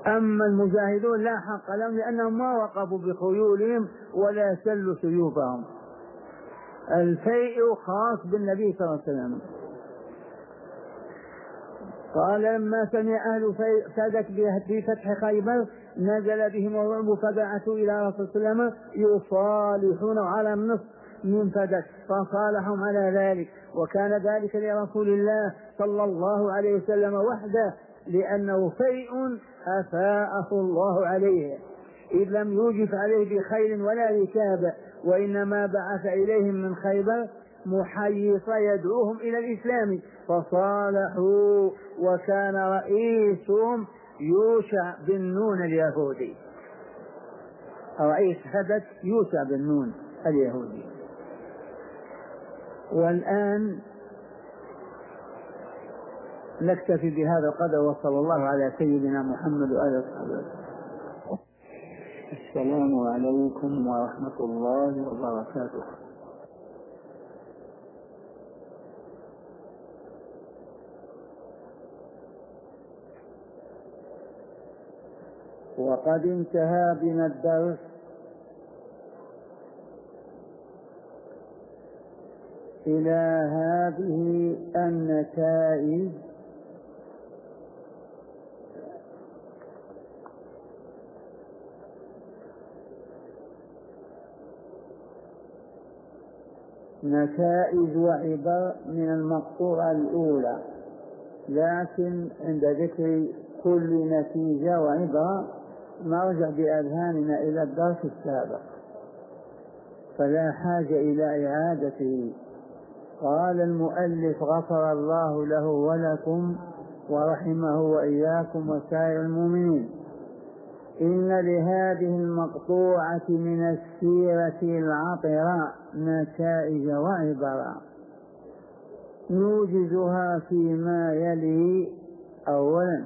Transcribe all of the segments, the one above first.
أما المجاهدون لا حق لهم لأنهم ما وقفوا بخيولهم ولا سلوا سيوفهم. الفيء خاص بالنبي صلى الله عليه وسلم. قال لما سمع أهل فدك في فتح خيبر نزل بهم الرعب فبعثوا إلى رسول الله صلى الله عليه وسلم يصالحون على النصف من فدك فصالحهم على ذلك، وكان ذلك لرسول الله صلى الله عليه وسلم وحده لأنه فيء أفاءه الله عليه، إذ لم يوجف عليه بخيل ولا ركاب، وإنما بعث إليهم من خيبر محيص يدعوهم إلى الإسلام فصالحوا، وكان رئيسهم يوشع بن نون اليهودي، رئيس فدك يوشع بن نون اليهودي. والآن نكتفي بهذا القدر، وصلى الله على سيدنا محمد وآله وصحبه. السلام عليكم ورحمة الله وبركاته. وقد انتهى بنا الدرس إلى هذه النتائج نتائج وعبر من المقطوعة الأولى، لكن عند ذكر كل نتيجة وعبرة نرجع بأذهاننا إلى الدرس السابق فلا حاجة إلى إعادته. قال المؤلف غفر الله له ولكم ورحمه وإياكم وسائر المؤمنين: إن لهذه المقطوعة من السيرة العطرة نتائج وعبرة نوجزها فيما يلي. أولا،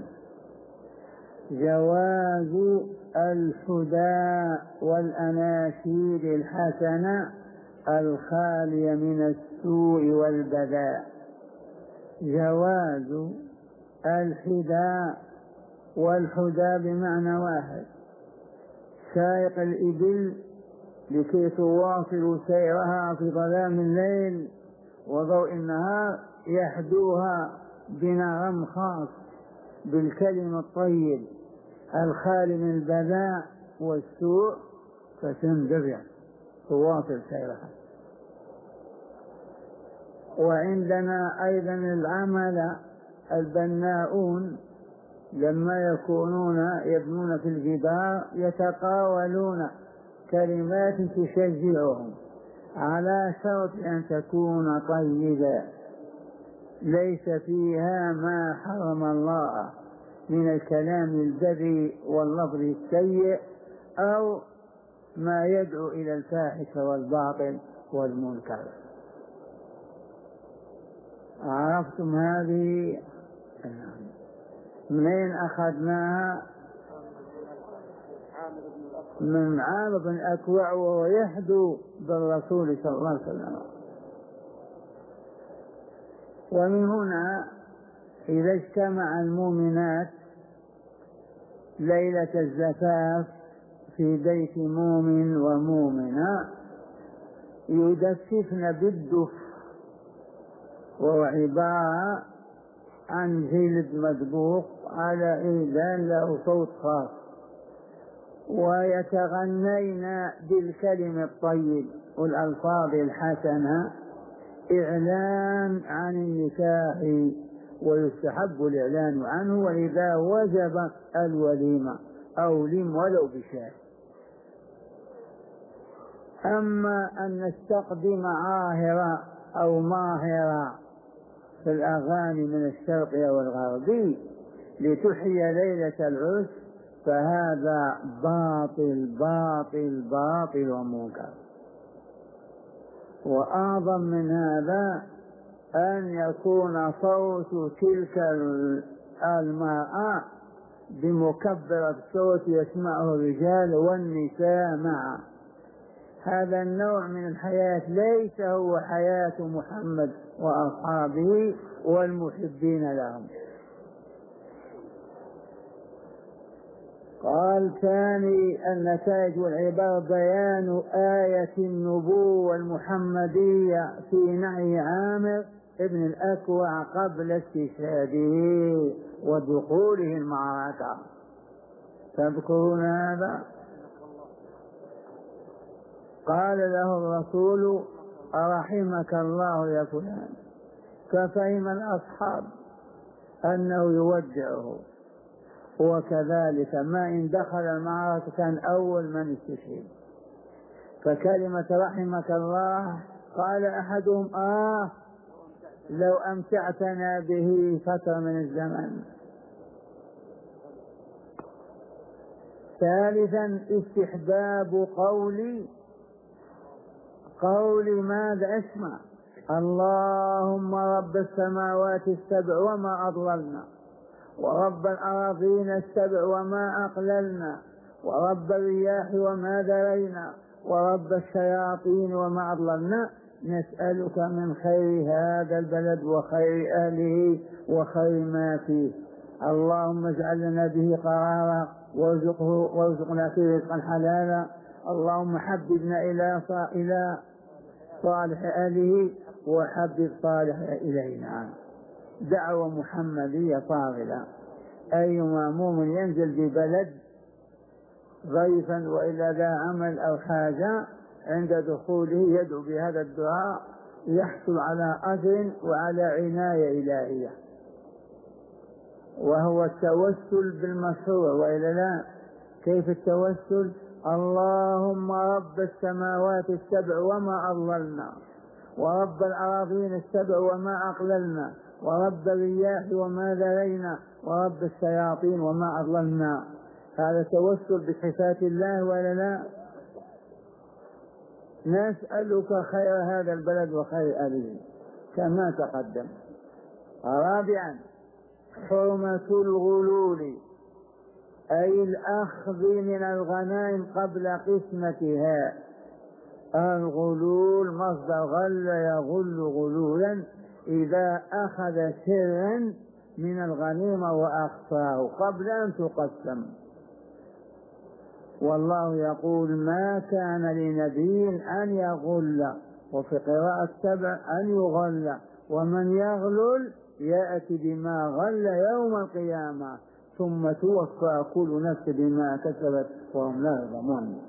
جواز الحدى والأناشيد الحسنة الخالية من السوء والبذاء. جواز الحدى، والحدى بمعنى واحد: سائق الإبل لكي تواصل سيرها في ظلام الليل وضوء النهار يحدوها بنغم خاص بالكلم الطيب الخالي من البذاء والسوء، فتندفع تواصل سيرها. وعندنا أيضا العمل البناؤون لما يكونون يبنون في الجدار يتقاولون كلمات تشجعهم على شرط أن تكون طيبة ليس فيها ما حرم الله من الكلام البذيء واللفظ السيء أو ما يدعو إلى الفاحشة والباطل والمنكر. عرفتم هذه؟ منين أخذناها؟ من عامر بن الأكوع وهو يحدو بالرسول صلى الله عليه وسلم. ومن هنا إذا اجتمع المؤمنات ليلة الزفاف في بيت مؤمن ومؤمنة يدففن بالدف، وهو عبارة عن جلد مدبوق على إيدان له صوت خاص، ويتغنين بالكلم الطيب والألفاظ الحسنة إعلان عن النكاح، ويستحب الإعلان عنه، وإذا وجب الوليمة أو لم ولو بشاي. أما أن نستقدم عاهرة أو ماهرة في الأغاني من الشرق أو الغربي لتحيي ليلة العرس فهذا باطل باطل باطل ومنكر. وأعظم من هذا أن يكون صوت تلك المرأة بمكبر الصوت يسمعه الرجال والنساء معا. هذا النوع من الحياة ليس هو حياة محمد وأصحابه والمحبين لهم. قال ثاني النتائج والعبر بيان آية النبوة المحمدية في نعي عامر ابن الأكوع قبل استشهاده ودخوله المعركة. تذكرون هذا؟ قال له الرسول أرحمك الله يا فلان، ففهم الأصحاب أنه يودعه، وكذلك ما إن دخل المعركة كان أول من استشهد. فكلمة رحمك الله قال أحدهم لو أمتعتنا به فترة من الزمن. ثالثا استحباب قول ماذا؟ اسمع: اللهم رب السماوات السبع وما أضللنا، ورب الأراضين السبع وما أقللنا، ورب الرياح وما ذرينا، ورب الشياطين وما أضللنا، نسألك من خير هذا البلد وخير أهله وخير ما فيه، اللهم اجعل لنا به قرارا وارزقنا فيه رزقا حلالا، اللهم حببنا إلى صالح أهله وحبب صالح إلينا. دعوة محمدية فاضلة. أي مؤمن ينزل ببلد ضيفا وإلا ذا عمل أو حاجة عند دخوله يدعو بهذا الدعاء يحصل على أجر وعلى عناية إلهية، وهو التوسل بالمشروع، وإلا لا كيف التوسل؟ اللهم رب السماوات السبع وما أضللنا، ورب الأراضين السبع وما أقللنا، ورب الرياح وما ذرينا، ورب الشياطين وما أضللنا. هذا توسل بصفات الله ولا لا؟ نسألك خير هذا البلد وخير أهله كما تقدم. رابعا حرمة الغلول، أي الأخذ من الغنائم قبل قسمتها. الغلول مصدر غل يغل غلولا، إذا أخذ سرا من الغنيمة وأخفاه قبل أن تقسم. والله يقول ما كان لنبي أن يغل، وفي قراءة 7 أن يغل، ومن يغلل يأتي بما غل يوم القيامة ثم توفى كل نفس بما كسبت وهم لا يظلمون.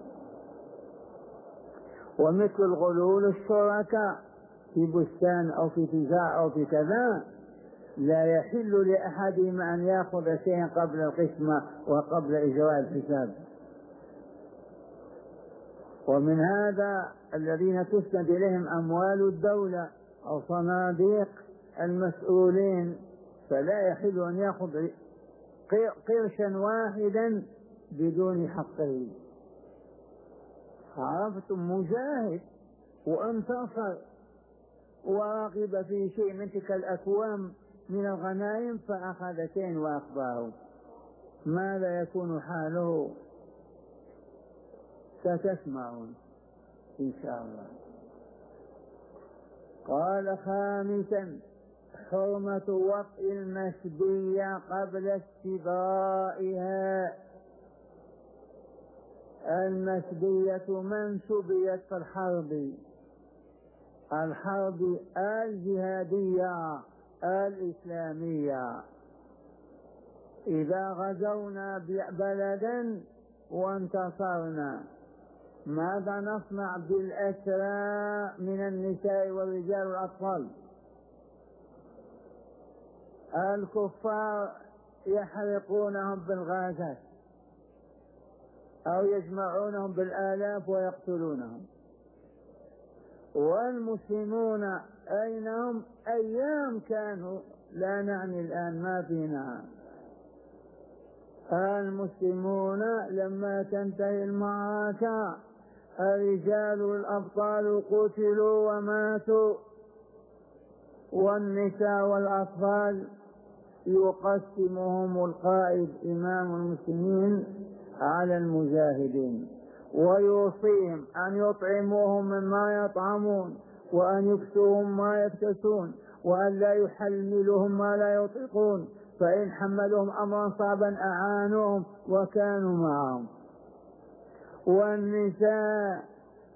ومثل الغلول الشركاء في بستان أو في تجارة أو في كذا لا يحل لأحدهم أن يأخذ شيئا قبل القسمة وقبل إجراء الحساب. ومن هذا الذين تسند إليهم أموال الدولة أو صناديق المسؤولين، فلا يحل أن يأخذ قرشا واحدا بدون حقه. عرفتم؟ مجاهد وانتصر ورغب في شيء من تلك الأكوام من الغنائم فأخذ شيء وأخباه، ماذا يكون حاله؟ ستسمعون إن شاء الله. قال خامسا حرمة وطئ المسبية قبل استبرائها. المسبية من سبيت في الحرب الجهادية الإسلامية. إذا غزونا بلدا وانتصرنا ماذا نصنع بالأسرى من النساء والرجال والأطفال؟ الكفار يحرقونهم بالغازات أو يجمعونهم بالآلاف ويقتلونهم، والمسلمون أين هم؟ أيام كانوا، لا نعني الآن ما فينا. المسلمون لما تنتهي المعركة الرجال والأبطال قتلوا وماتوا، والنساء والأطفال يقسمهم القائد إمام المسلمين على المجاهدين ويوصيهم أن يطعموهم مما يطعمون، وأن يكسوهم ما يكتسون، وأن لا يحملهم ما لا يطيقون، فإن حملوهم أمرا صعبا أعانوهم وكانوا معهم. والنساء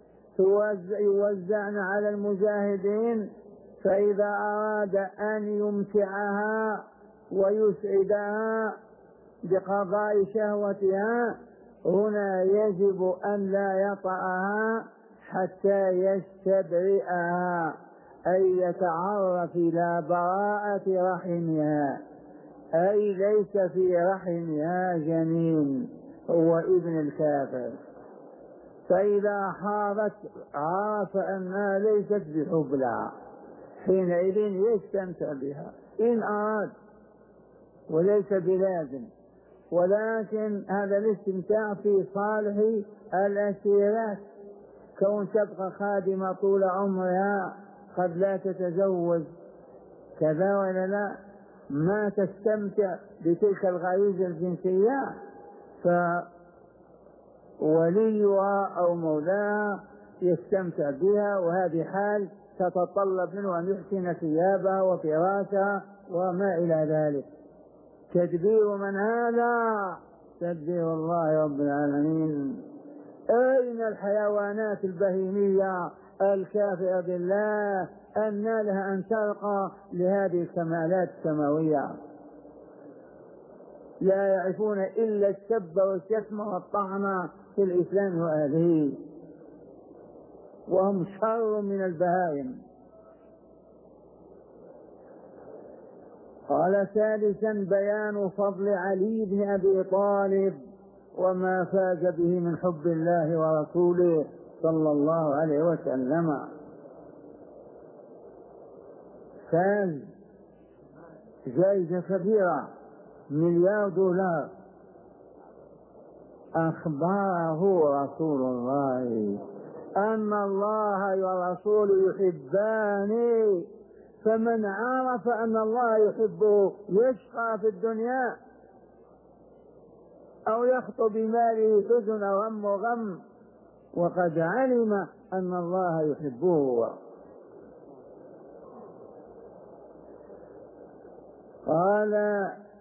يوزعن على المجاهدين، فإذا أراد أن يمتعها ويسعدها بقضاء شهوتها هنا يجب أن لا يطأها حتى يستبرئها، أي يتعرف إلى براءة رحمها، أي ليس في رحمها جنين هو ابن الكافر. فإذا حارت عرف أنها ليست بحبلى، حينئذ يستمتع بها إن أراد، وليس بلازم، ولكن هذا الاستمتاع في صالح الأسيرات، كون تبقى خادمة طول عمرها قد لا تتزوج كذا ولا لا، ما تستمتع بتلك الغريزة الجنسية، فوليها أو مولاها يستمتع بها، وهذه حال تتطلب منه أن يحسن ثيابها وفراشها وما إلى ذلك. تدبير من هذا؟ تدبير الله رب العالمين. أين الحيوانات البهيمية الكافرة بالله أن لها أن ترقى لهذه الكمالات السماوية؟ لا يعرفون إلا السب والشتم والطعن في الإسلام وأهله، وهم شر من البهائم. قال ثالثا بيان فضل علي بن أبي طالب وما فاز به من حب الله ورسوله صلى الله عليه وسلم. فاز جائزة كبيرة $1,000,000. أخبره رسول الله أن الله ورسوله يحبان، فمن عرف أن الله يحبه يشقى في الدنيا أو يخطو بماله حزن أو هم وغم، وقد علم أن الله يحبه. قال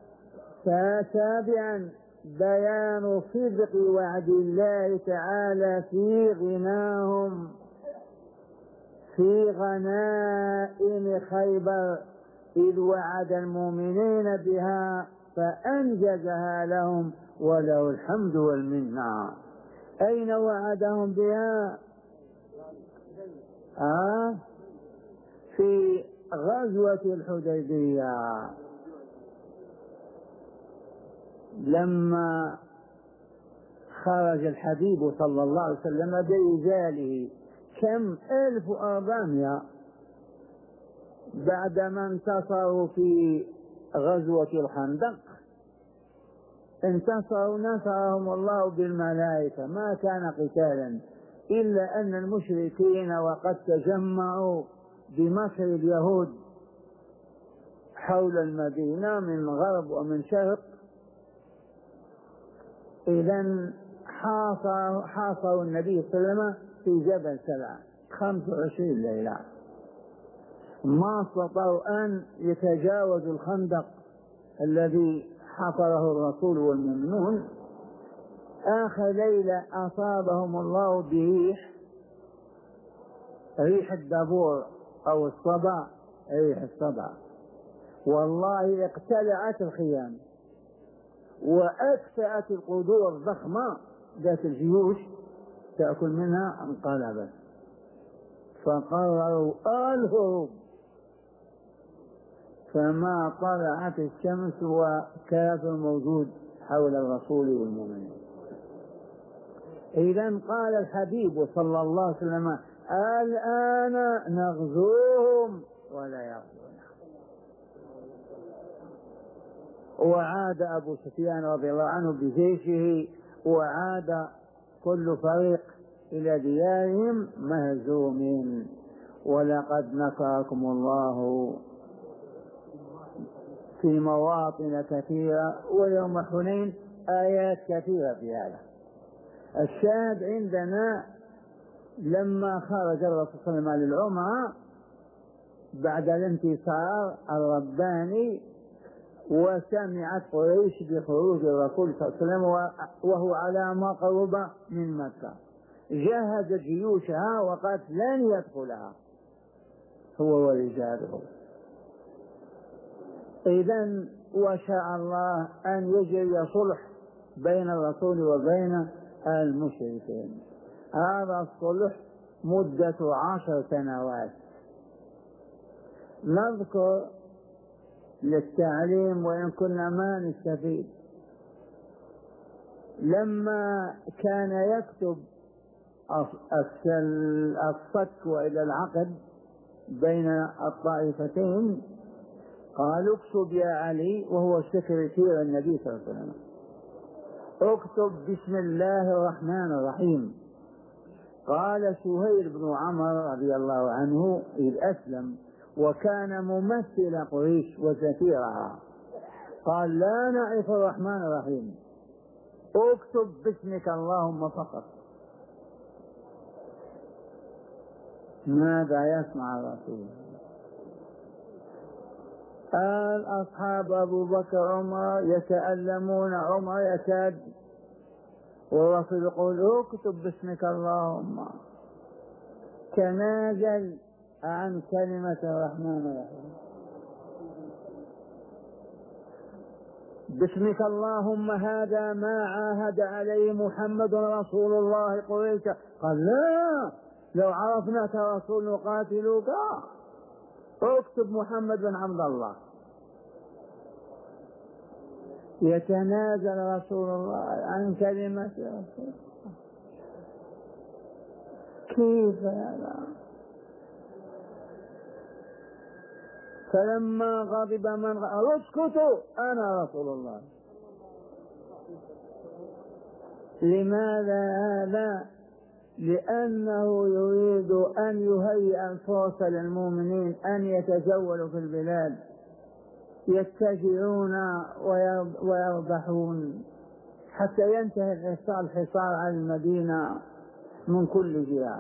سابعا بيان صدق وعد الله تعالى في غناهم في غنائم خيبر، إذ وعد المؤمنين بها فأنجزها لهم وله الحمد والمنة. أين وعدهم بها؟ في غزوة الحديبية، لما خرج الحبيب صلى الله عليه وسلم برجاله كم 1400 بعدما انتصروا في غزوة الخندق، انتصروا نصرهم الله بالملائكة، ما كان قتالا إلا أن المشركين وقد تجمعوا بمكر اليهود حول المدينة من غرب ومن شرق، إذن حاصروا النبي صلى الله عليه وسلم في جبل سلع 25 ليلة، ما استطاعوا أن يتجاوزوا الخندق الذي حفره الرسول والمؤمنون. آخر ليلة أصابهم الله بريح، ريح الدبور أو الصبا، ريح الصبا، والله اقتلعت الخيام وأكفأت القدور الضخمة ذات الجيوش تأكل منها، انقلبت، فقرروا الهروب، فما طلعت الشمس وكافر موجود حول الرسول والمؤمنين. إذن قال الحبيب صلى الله عليه وسلم الآن نغزوهم ولا يغزون. وعاد أبو سفيان رضي الله عنه بجيشه، وعاد كل فريق إلى ديارهم مهزومين. ولقد نصركم الله في مواطن كثيرة ويوم حنين، آيات كثيرة في هذا. الشاهد عندنا لما خرج الرسول صلى الله عليه وسلم للعمرة بعد الانتصار الرباني، وسمعت قريش بخروج الرسول صلى الله عليه وسلم وهو على مقرب من مكة، جهزت جيوشها وقالت لن يدخلها هو ورجاله. إذن وشاء الله أن يجري صلح بين الرسول وبين المشركين. هذا الصلح مدة 10 سنوات. نذكر للتعليم وإن كنا ما نستفيد. لما كان يكتب الصك وإلى العقد بين الطائفتين قالوا اكتب يا علي، وهو سكرتير النبي صلى الله عليه وسلم، اكتب بسم الله الرحمن الرحيم. قال سهيل بن عمرو رضي الله عنه إذ أسلم وكان ممثل قريش وسفيرها، قال لا نعرف الرحمن الرحيم، اكتب باسمك اللهم فقط. ماذا يسمع الرسول؟ الأصحاب أبو بكر عمر يتألمون، عمر يكاد، والرسول يقول اكتب باسمك اللهم. تنازل عن كلمة الرحمن الرحيم. باسمك اللهم هذا ما عاهد عليه محمد رسول الله قريش. قال لا، لو عرفناك رسول نقاتلوك، اكتب محمد بن عبد الله. يتنازل رسول الله عن كلمة رسول. كيف هذا؟ فلما غضب من اسكتوا أنا رسول الله. لماذا هذا؟ لأنه يريد أن يهيئ الفرصة للمؤمنين أن يتجولوا في البلاد، يتجهون ويربحون حتى ينتهي الحصار على المدينة من كل جهة.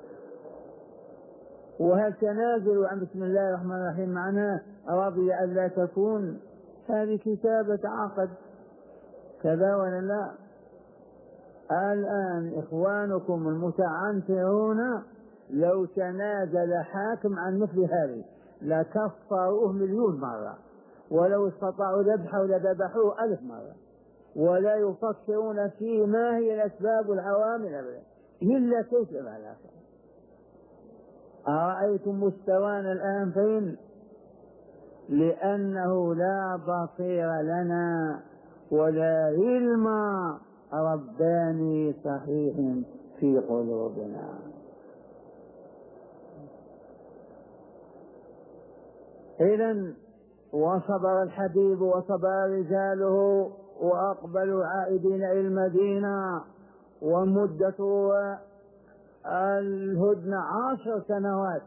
وهل تنازلوا عن بسم الله الرحمن الرحيم معناه رضي أن لا تكون؟ هذه كتابة عقد، كذا ولا لا؟ الآن إخوانكم المتعنترون لو تنازل حاكم عن مثل هذه لكفروه 1,000,000 مرة، ولو استطاعوا ذبحه لذبحوه 1000 مرة، ولا يفكرون في ما هي الأسباب والعوامل أبدا إلا كيف العلاقة. أرأيتم مستوانا الآن فين؟ لأنه لا بصير لنا ولا علم رباني صحيح في قلوبنا. إذن وصبر الحبيب وصبر رجاله وأقبلوا عائدين إلى المدينة، ومدة الهدنة 10 سنوات.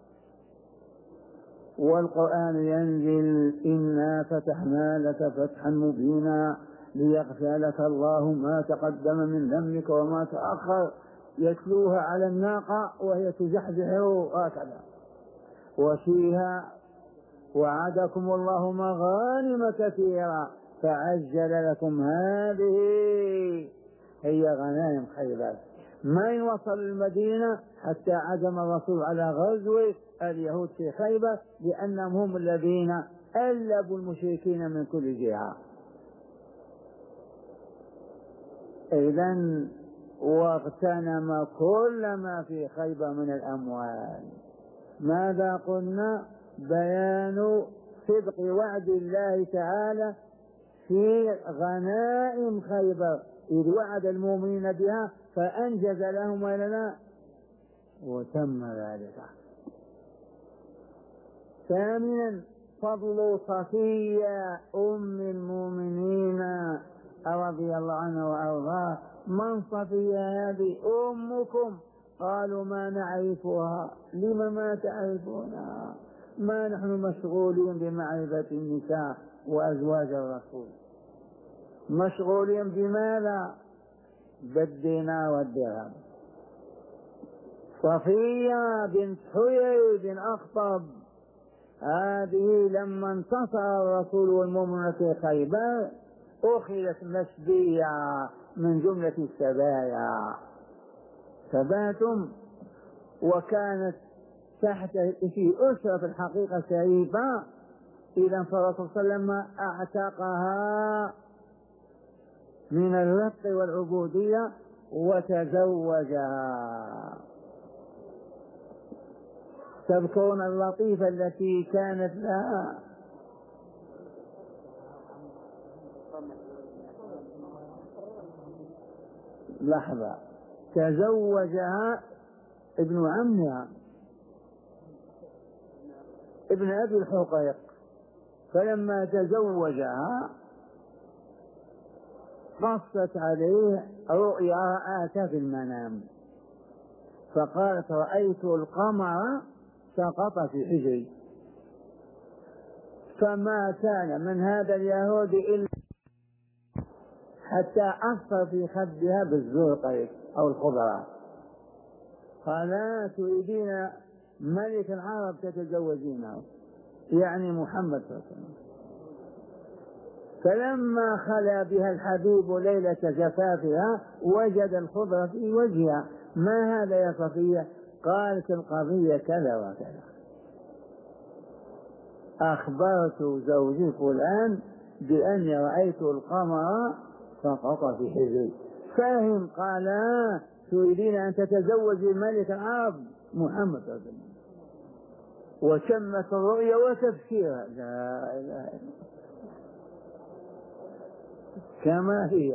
والقرآن ينزل إنا فتحنا لك فتحا مبينا ليغفر لك الله ما تقدم من ذنبك وما تأخر، يتلوها على الناقة وهي تزحزح هكذا، وفيها وعدكم الله مغانم كثيرة فعجل لكم هذه هي غنائم خيبر. ما وصل المدينة حتى عزم الرسول على غزو اليهود في خيبر، لأنهم هم الذين ألبوا المشركين من كل جهة. إذن واغتنم كل ما في خيبر من الأموال. ماذا قلنا؟ بيان صدق وعد الله تعالى في غنائم خيبر، إذ وعد المؤمنين بها فأنجز لهم ولنا وتم ذلك. ثامنا فضل صفية أم المؤمنين رضي الله عنها وأرضاها. من صفية هذه؟ أمكم. قالوا ما نعرفها. لم ما تعرفونها؟ ما نحن مشغولين بمعرفة النساء وأزواج الرسول. مشغولين بماذا؟ بالدينار والدرهم. صفية بنت حيي بن أخطب هذه لما انتصر الرسول والمؤمنون في خيبر أخذت مسبية من جملة السبايا، ثباتم، وكانت تحت في أسرة في الحقيقة شريفة. إذا فالرسول صلى الله عليه وسلم اعتقها من الرق والعبودية وتزوجها. تذكرون اللطيفة التي كانت لها؟ لحظة، تزوجها ابن عمها ابن أبي الحقيق، فلما تزوجها قصت عليه رؤيا رآتها في المنام، فقالت رأيت القمر سقط في حجري، فما كان من هذا اليهود إلا حتى أثر في خدها بالزرقاء أو الخضراء. قال تريدين ملك العرب تتزوجينه، يعني محمد صلى الله عليه وسلم. فلما خلا بها الحبيب ليلة زفافها وجد الخضرة في وجهها. ما هذا يا صفية؟ قالت القضية كذا وكذا، أخبرت زوجي فلان بأني رأيت القمر سقط في حجري. فهم. قال تريدين أن تتزوجي الملك العرب محمد صلى الله عليه وسلم. وتمت الرؤيا وتفسيرها لا إله إلا الله كما هي.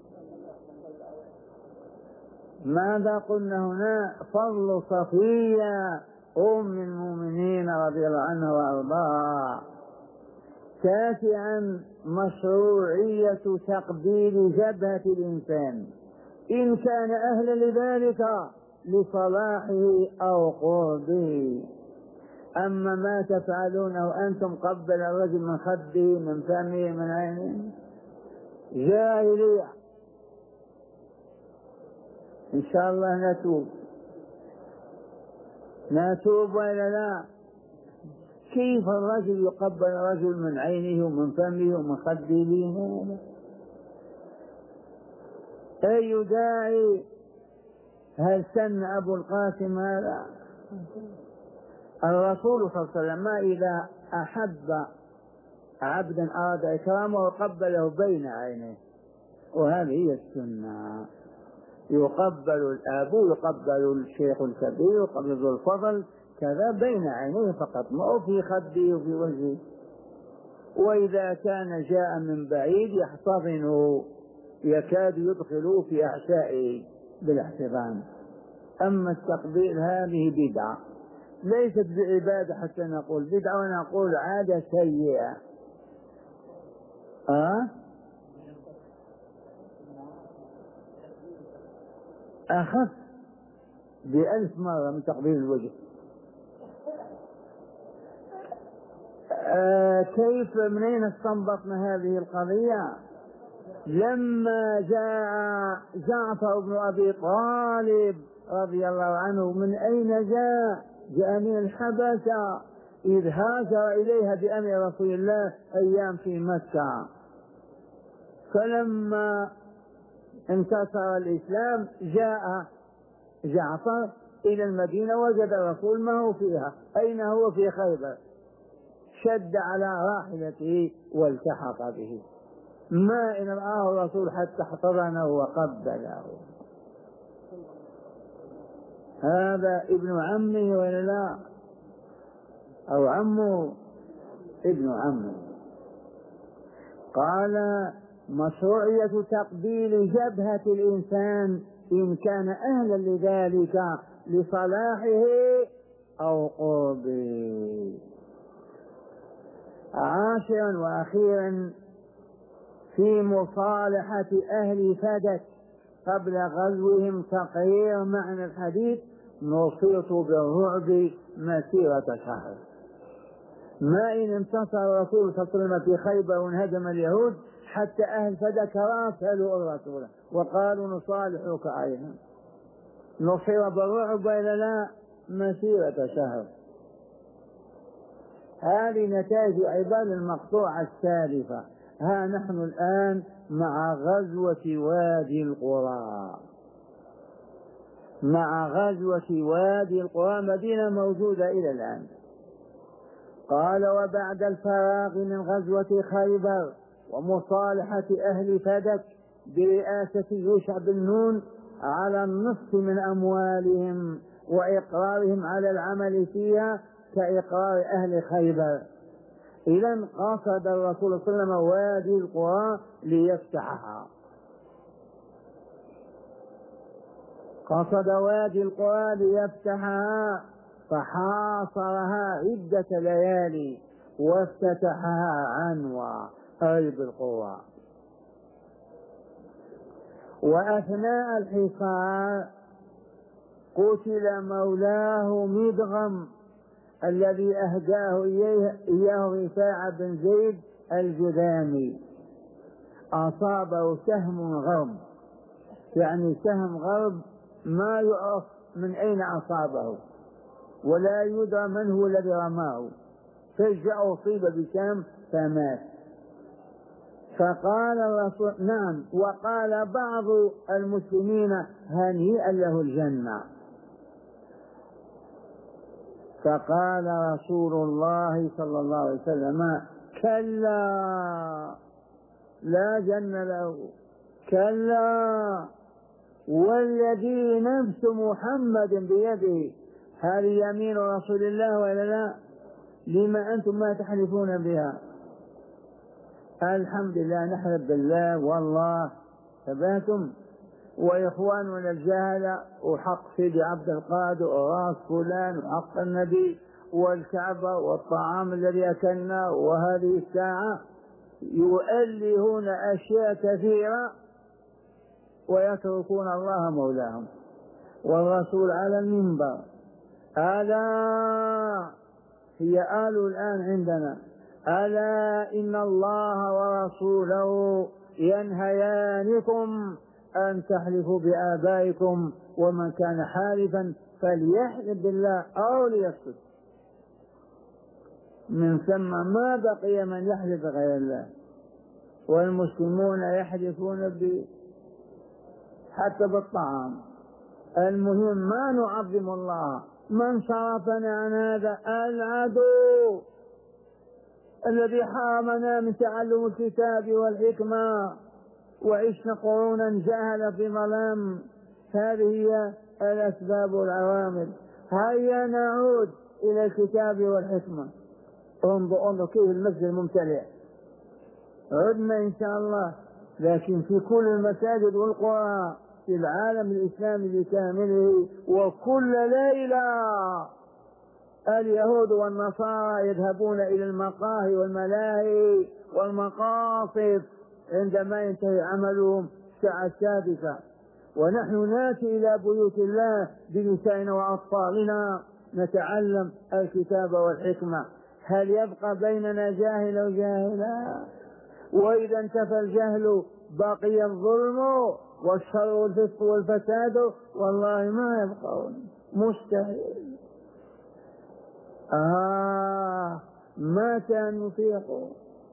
ماذا قلنا هنا؟ فضل صفية أم المؤمنين رضي الله عنها وأرضاها. تاسعا مشروعية تقبيل جبهة الإنسان إن كان أهلا لذلك لصلاحه أو قربه. أما ما تفعلونه أنتم قبل الرجل من خده من فمه من عينه جاهلية. إن شاء الله نتوب ولا لا؟ كيف الرجل يقبل رجل من عينه ومن فمه ومن خده؟ أي داعي؟ هل سن أبو القاسم هذا؟ الرسول صلى الله عليه وسلم ما إذا أحب عبدا أراد إكرامه وقبله بين عينيه، وهذه هي السنة. يقبل الآب، يقبل الشيخ الكبير، يقبل ذو الفضل كذا بين عينيه فقط، ما في خده وفي وجهه. وإذا كان جاء من بعيد يحتضنه، يكاد يدخلوه في أحشائه بالاحتضان. أما التقبيل هذه بدعة، ليست بعبادة حتى نقول بدعة ونقول عادة سيئة. أخف ب1000 مرة من تقبيل الوجه. كيف منين استنبطنا هذه القضية؟ لما جاء جعفر بن أبي طالب رضي الله عنه، من أين جاء؟ جاء من الحبشة، إذ هاجر إليها بأمر رسول الله أيام في مكة. فلما انتصر الإسلام جاء جعفر إلى المدينة، وجد الرسول ما هو فيها. أين هو؟ في خيبر. شد على راحلته والتحق به، ما إن رآه الرسول حتى احتضنه وقبله. هذا ابن عمه ولا لا؟ أو عمه؟ ابن عمه. قال مشروعية تقبيل جبهة الإنسان إن كان أهلا لذلك لصلاحه أو قربه. عاشرا وأخيرا في مصالحة أهل فدك قبل غزوهم تقرير معنى الحديث: نصرت بالرعب مسيرة شهر. ما إن انتصر الرسول صلى الله عليه وسلم في خيبر وانهزم اليهود حتى أهل فدك راسلوا الرسول وقالوا نصالحك أيضا. نصر بالرعب وإلا لا؟ مسيرة شهر. هذه نتائج عباد المقطوعة السالفة. ها نحن الآن مع غزوة وادي القرى، مع غزوة وادي القرى، مدينة موجودة إلى الآن. قال: وبعد الفراغ من غزوة خيبر ومصالحة أهل فدك برئاسة يوشع بن نون على النصف من أموالهم وإقرارهم على العمل فيها كإقرار أهل خيبر، إذا قصد الرسول صلى الله عليه وسلم وادي القرى ليفتحها. قصد وادي القرى ليفتحها فحاصرها عدة ليالي وافتتحها عنوى أي بالقوة. وأثناء الحصار قتل مولاه مدغم الذي أهداه إياه رفاعة بن زيد الجذامي، أصابه سهم غرب، يعني سهم غرب ما يعرف من أين أصابه ولا يدرى من هو الذي رماه، فجأة أصيب بسهم فمات. فقال الرسول نعم، وقال بعض المسلمين هنيئا له الجنة. فقال رسول الله صلى الله عليه وسلم: كلا، لا جنة له، كلا، والذي نفس محمد بيده. هذه يمين رسول الله ولا لا؟ لما أنتم ما تحلفون بها؟ الحمد لله، نحلف بالله والله ثباتم. وإخواننا الجهلة وحق سيدي عبد القادر وراس فلان وحق النبي والكعبة والطعام الذي أكلنا وهذه الساعة يؤلهون أشياء كثيرة ويتركون الله مولاهم والرسول على المنبر. ألا هي آل الآن عندنا، ألا إن الله ورسوله ينهيانكم أن تحلفوا بآبائكم، ومن كان حالفا فليحلف بالله أو ليسكت. من ثم ما بقي من يحلف بغير الله، والمسلمون يحلفون حتى بالطعام. المهم ما نعظم الله. من صرفنا عن هذا؟ العدو الذي حرمنا من تعلم الكتاب والحكمة وعشنا قرونا جهل في ظلام. هذه هي الأسباب والعوامل. هيا نعود إلى الكتاب والحكمة. انظر كيف المسجد ممتلئ، عدنا إن شاء الله، لكن في كل المساجد والقرى في العالم الإسلامي بكامله. وكل ليلة اليهود والنصارى يذهبون إلى المقاهي والملاهي والمقاصد عندما ينتهي عملهم الساعة السادسة، ونحن ناتي إلى بيوت الله بنسائنا وأطفالنا نتعلم الكتاب والحكمة. هل يبقى بيننا جاهل وجاهلا؟ وإذا انتفى الجهل بقي الظلم والشر والفسق والفساد، والله ما يبقون، مستحيل. متى نفيق؟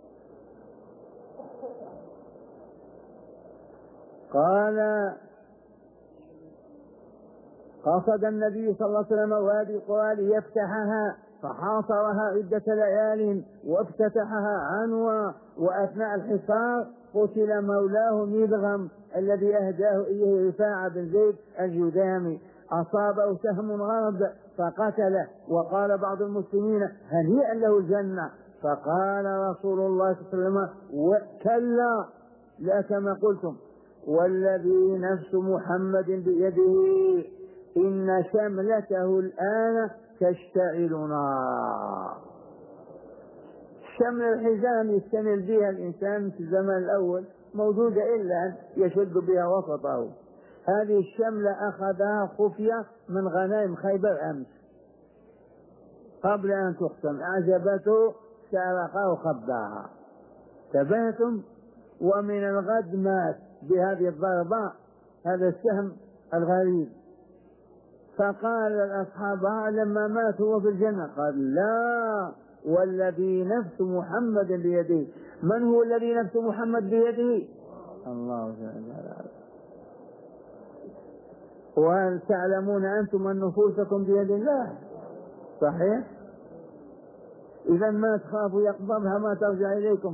قال: قصد النبي صلى الله عليه وسلم وادي القرى ليفتحها فحاصرها عدة ليال وافتتحها عنوى. وأثناء الحصار قتل مولاه مدغم الذي أهداه إليه رفاعة بن زيد الجذامي، أصابه سهم غرب فقتله. وقال بعض المسلمين هنيئا له الجنة. فقال رسول الله صلى الله عليه وسلم: كلا، لا كما قلتم، والذي نفس محمد بيده إن شملته الآن تشتعل نار. شمل الحزام يستمر بها الإنسان في الزمن الأول موجودة إلا أن يشد بها وسطه. هذه الشملة أخذها خفية من غنائم خيبر أمس قبل أن تقسم، أعجبته سرقها وخباها. تبهتم. ومن الغد مات بهذه الضربة هذا السهم الغريب. فقال الأصحاب: لما مات هو في الجنة؟ قال: لا، والذي نفس محمد بيده. من هو الذي نفس محمد بيده؟ الله تعالى. وهل تعلمون أنتم أن نفوسكم بيد الله؟ صحيح؟ إذا ما تخافوا يقبضها ما ترجع إليكم.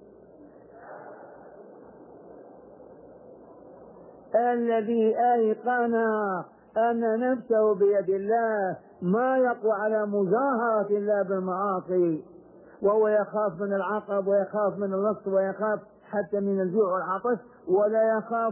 الذي أيقن أن نفسه بيد الله ما يقوى على مجاهرة الله بالمعاصي، وهو يخاف من العقب ويخاف من اللص ويخاف حتى من الجوع والعطش، ولا يخاف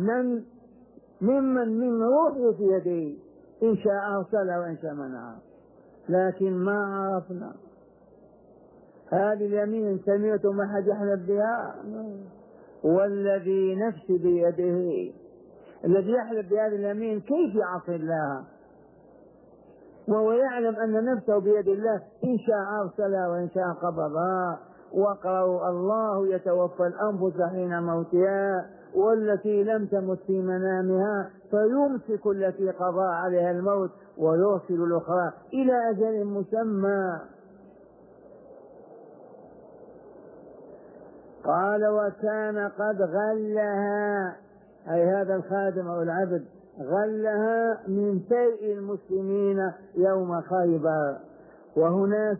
ممن روحه في يده، إن شاء أرسله وإن شاء منعه. لكن ما عرفنا هذه اليمين سمعتم أحد يحلف بها؟ والذي نفسي بيده. الذي يحلف بهذه اليمين كيف يعصي الله وهو يعلم أن نفسه بيد الله؟ إن شاء أرسلها وإن شاء قبضها. وقرأوا الله يتوفى الأنفس حين موتها والتي لم تمت في منامها فيمسك التي قضى عليها الموت ويرسل الأخرى إلى أجل مسمى. قال وكان قد غلها، أي هذا الخادم أو العبد غلها من فيء المسلمين يوم خيبر. وهنا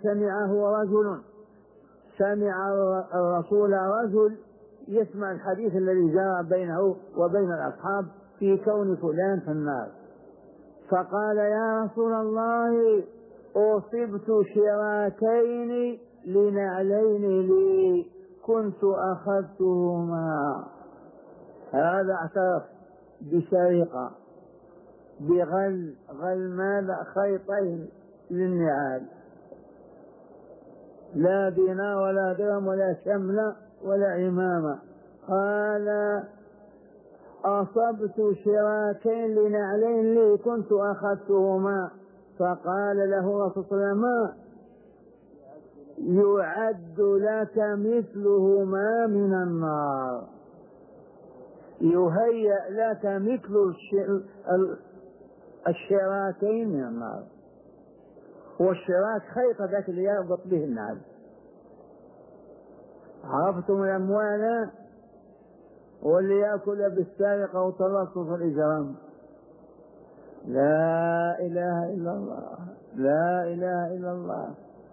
سمع الرسول رجل يسمع الحديث الذي جرى بينه وبين الأصحاب في كون فلان في النار، فقال يا رسول الله أصبت شراكين لنعلين لي كنت أخذتهما. هذا اعترف بسرقة بغل ماذا؟ خيطين للنعال، لا دينار ولا درهم ولا شملة ولا عمامة. قال أصبت شراكين لنعلين لي كنت أخذتهما. فقال له رسول الله يعد لك مثلهما من النار، يهيأ لك مثل الشراكين من النار. والشراك خيط ذاك اللي يربط به النعل. عرفتم الأموال واللي يأكل بالسرقة وتلصص الإجرام. لا إله إلا الله، لا إله إلا الله.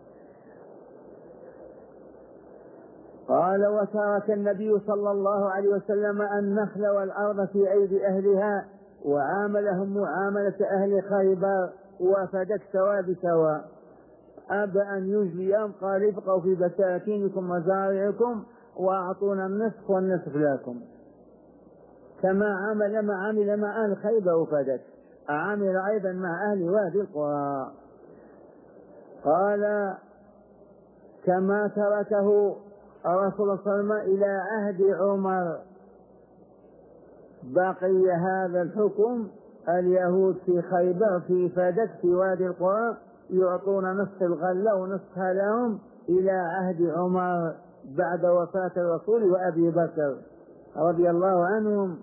قال وترك النبي صلى الله عليه وسلم النخل والأرض في أيدي أهلها وعاملهم معاملة أهل خيبر وفدك سوا بسواء. أبى أن يجليهم قال ابقوا في بساتينكم وزارعكم وأعطونا النصف والنصف لكم، كما عمل مع أهل خيبر وفدك عمل أيضا مع أهل وادي القرى. قال كما تركه الرسول صلى الله عليه وسلم إلى عهد عمر بقي هذا الحكم. اليهود في خيبر في فدك في وادي القرى يعطون نصف الغلة ونصفها لهم إلى عهد عمر بعد وفاة الرسول وأبي بكر رضي الله عنهم.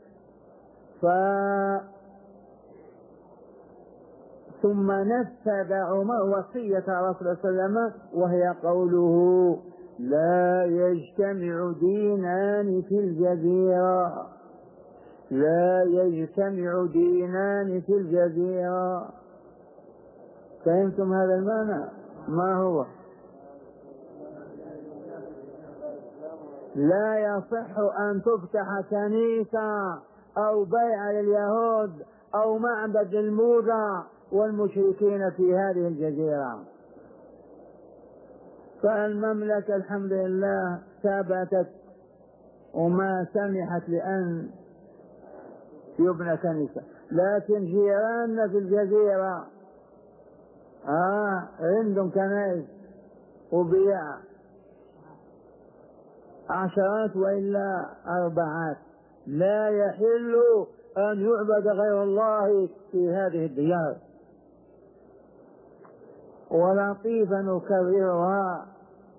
ثم نفذ عمر وصية الرسول صلى الله عليه وسلم وهي قوله لا يجتمع دينان في الجزيرة، لا يجتمع دينان في الجزيرة. فهمتم هذا المعنى؟ ما هو؟ لا يصح أن تفتح كنيسة أو بيع لليهود أو معبد للبوذا والمشركين في هذه الجزيرة. فالمملكة الحمد لله ثبتت وما سمحت لأن يبنى كنيسة، لكن جيراننا في الجزيرة عندهم كنائس وبيع عشرات وإلا أربعات. لا يحل أن يعبد غير الله في هذه الديار. ولطيفا نكررها،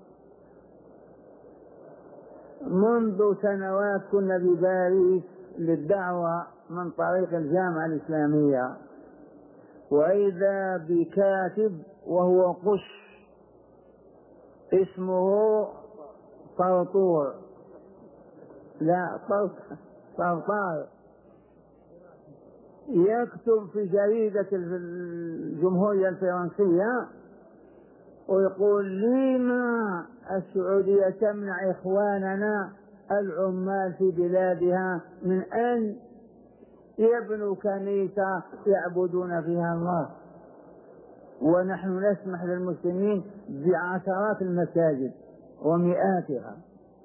منذ سنوات كنا بباريس للدعوة من طريق الجامعة الإسلامية، وإذا بكاتب وهو قش اسمه طرطور، لا طرطار، يكتب في جريدة الجمهورية الفرنسية ويقول لما السعودية تمنع إخواننا العمال في بلادها من أن يبنوا كنيسة يعبدون فيها الله، ونحن نسمح للمسلمين بعشرات المساجد ومئاتها.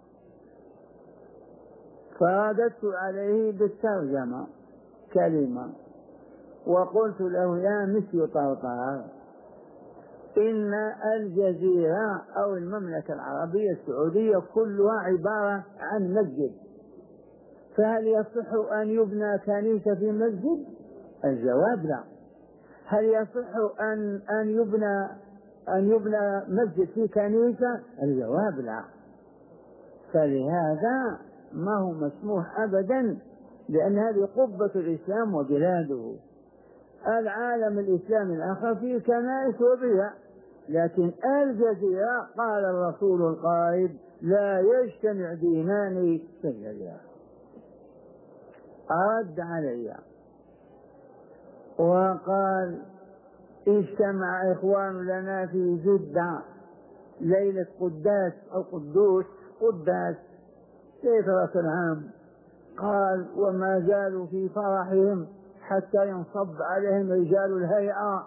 فرددت عليه بالترجمة كلمة وقلت له يا مسيو طرطار، إن الجزيرة أو المملكة العربية السعودية كلها عبارة عن مسجد، فهل يصح أن يبنى كنيسة في مسجد؟ الجواب لا. هل يصح أن يبنى مسجد في كنيسة؟ الجواب لا. فلهذا ما هو مسموح أبدا، لأن هذه قبة الإسلام وبلاده. العالم الإسلامي الآخر فيه كنائس وبيع، لكن الجزيرة قال الرسول القائد لا يجتمع دينان في الجزيرة. أرد علي وقال اجتمع إخوان لنا في جدة ليلة قداس أو قداس ليلة رأس العام، قال وما زالوا في فرحهم حتى ينصب عليهم رجال الهيئة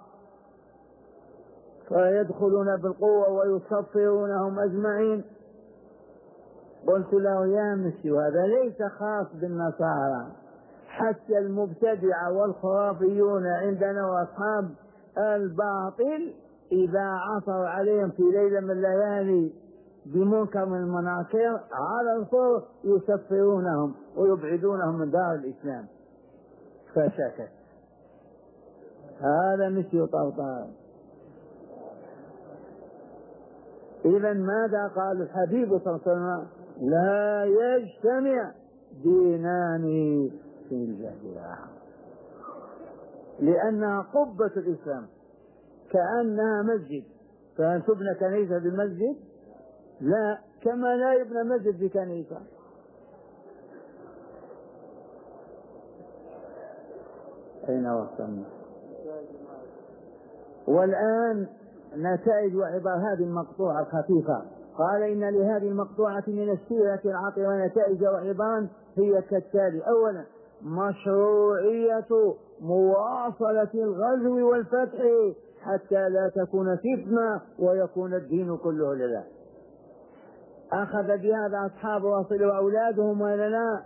فيدخلون بالقوة ويصفرونهم أجمعين. قلت له يا مسيو هذا ليس خاص بالنصارى، حتى المبتدعة والخرافيون عندنا وأصحاب الباطل إذا عثر عليهم في ليلة من الليالي بمنكر من المناكر على الفور يسفرونهم ويبعدونهم من دار الإسلام. فسكت. هذا مسيو طرطار. إذا ماذا قال الحبيب صلى الله عليه وسلم؟ لا يجتمع دينان في الجزيرة، لأنها قبة الإسلام كأنها مسجد. فهل تبنى كنيسة بمسجد؟ لا، كما لا يبنى مسجد بكنيسة. أين وصلنا؟ والآن نتائج وعبر هذه المقطوعة الخفيفة. قال إن لهذه المقطوعة من السيرة العطرة نتائج وعبرا هي كالتالي: أولا مشروعية مواصلة الغزو والفتح حتى لا تكون فتنة ويكون الدين كله لله. أخذ بهذا أصحاب رسول وأولادهم ولا لا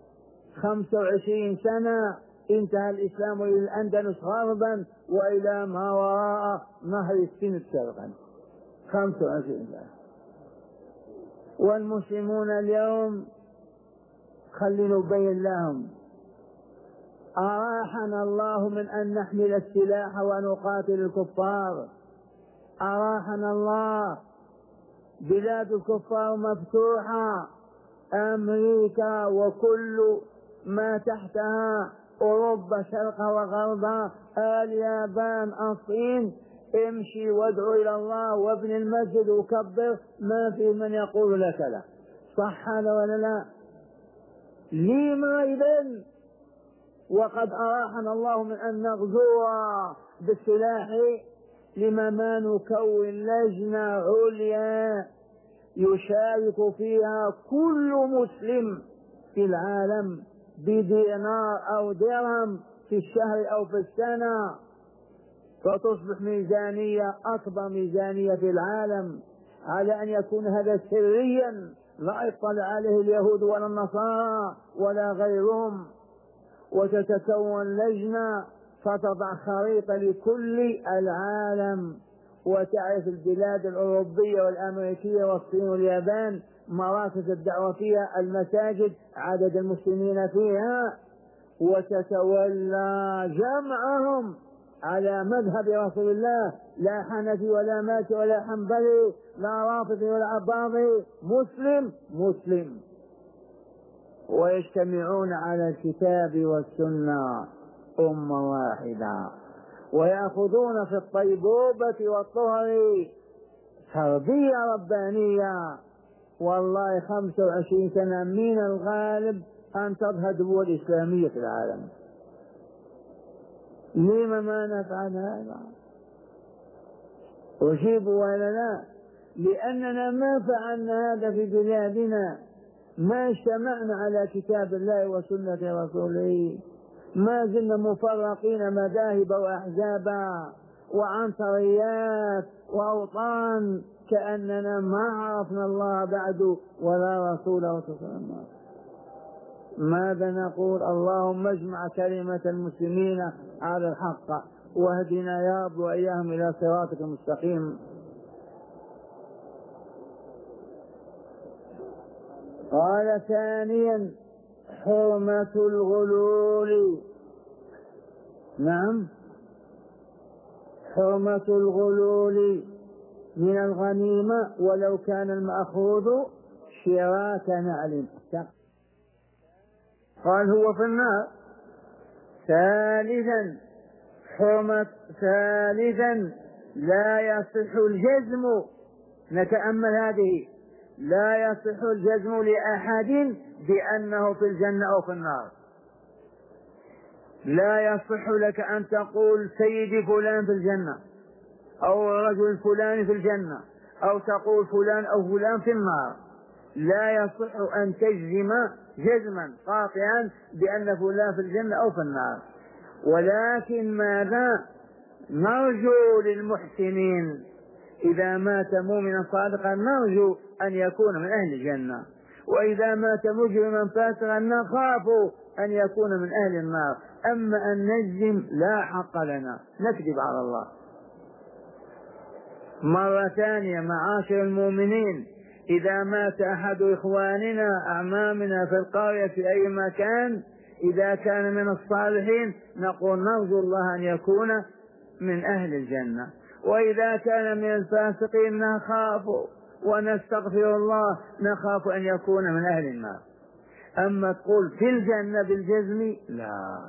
25 سنة انتهى الإسلام إلى الأندلس غربا وإلى ما وراء نهر السند شرقا 25 سنة. والمسلمون اليوم خلينا نبين لهم أراحنا الله من أن نحمل السلاح ونقاتل الكفار، أراحنا الله، بلاد الكفار مفتوحة، أمريكا وكل ما تحتها، أوروبا شرقا وغربا، اليابان، الصين، امشي وادعو إلى الله وابن المسجد وكبر، ما في من يقول لك لا. صح هذا ولا لا؟ لما إذن وقد أراحنا الله من أن نغزوها بالسلاح؟ لما ما نكون لجنة عليا يشارك فيها كل مسلم في العالم بدينار أو درهم في الشهر أو في السنة، فتصبح ميزانية أكبر ميزانية في العالم، على أن يكون هذا سريا لا يطلع عليه اليهود ولا النصارى ولا غيرهم، وتتكون لجنة فتضع خريطة لكل العالم وتعرف البلاد الأوروبية والأمريكية والصين واليابان مراكز الدعوة فيها، المساجد، عدد المسلمين فيها، وتتولى جمعهم على مذهب رسول الله، لا حنفي ولا مالكي ولا حنبلي، لا رافضي ولا عباضي، مسلم، ويجتمعون على الكتاب والسنة أمة واحدة، ويأخذون في الطيبوبة والطهر تربية ربانية. والله 25 سنة من الغالب أن تظهر دول إسلامية في العالم. لما ما نفعل هذا؟ أجيب ولا لا؟ لأننا ما فعلنا هذا في بلادنا، ما اجتمعنا على كتاب الله وسنة رسوله، ما زلنا مفرقين مذاهب وأحزابا وعنصريات وأوطان، كأننا ما عرفنا الله بعد ولا رسوله صلى الله عليه وسلم. ماذا نقول؟ اللهم اجمع كلمة المسلمين على الحق واهدنا يا رب وإياهم إلى صراطك المستقيم. قال ثانيا حرمة الغلول. نعم، حرمة الغلول من الغنيمة ولو كان المأخوذ شراك نعل. قال هو في النار. ثالثا لا يصح الجزم. نتأمل هذه. لا يصح الجزم لأحد بأنه في الجنة أو في النار. لا يصح لك أن تقول سيدي فلان في الجنة أو رجل فلان في الجنة أو تقول فلان أو فلان في النار. لا يصح أن تجزم جزما قاطعا بأن فلان في الجنة أو في النار. ولكن ماذا نرجو للمحسنين؟ إذا مات مؤمنا صادقا نرجو أن يكون من أهل الجنة، وإذا مات مجرما فاسقا نخاف أن يكون من أهل النار. أما أن نجزم لا حق لنا، نكذب على الله. مرة ثانية معاشر المؤمنين، إذا مات أحد إخواننا أعمامنا في القرية في أي مكان، إذا كان من الصالحين نقول نرجو الله أن يكون من أهل الجنة، وإذا كان من الفاسقين نخاف ونستغفر الله، نخاف أن يكون من أهل النار. أما تقول في الجنة بالجزم لا.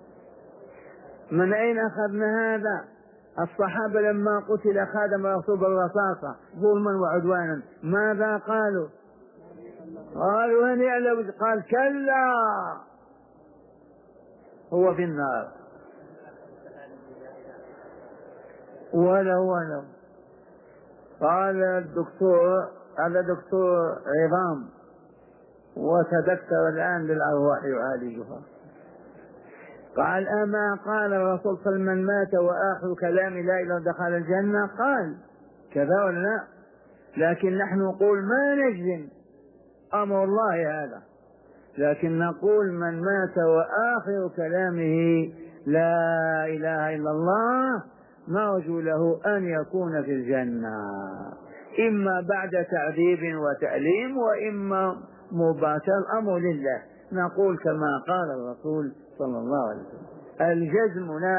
من أين أخذنا هذا؟ الصحابة لما قتل خادم رسول بالرصاصة ظلما وعدوانا ماذا قالوا؟ قالوا هل يعلم؟ قال كلا هو في النار. ولو قال الدكتور، هذا دكتور عظام وتذكر الآن بالأرواح يعالجها، قال أما قال الرسول صلى الله عليه وسلم من مات وآخر كلام لا إله إلا الله دخل الجنة؟ قال كذا ولا لا؟ لكن نحن نقول ما نجزم، أمر الله هذا، لكن نقول من مات وآخر كلامه لا إله إلا الله نرجو له أن يكون في الجنة، إما بعد تعذيب وتأليم وإما مباشر، الأمر لله. نقول كما قال الرسول صلى الله عليه وسلم الجزم لا.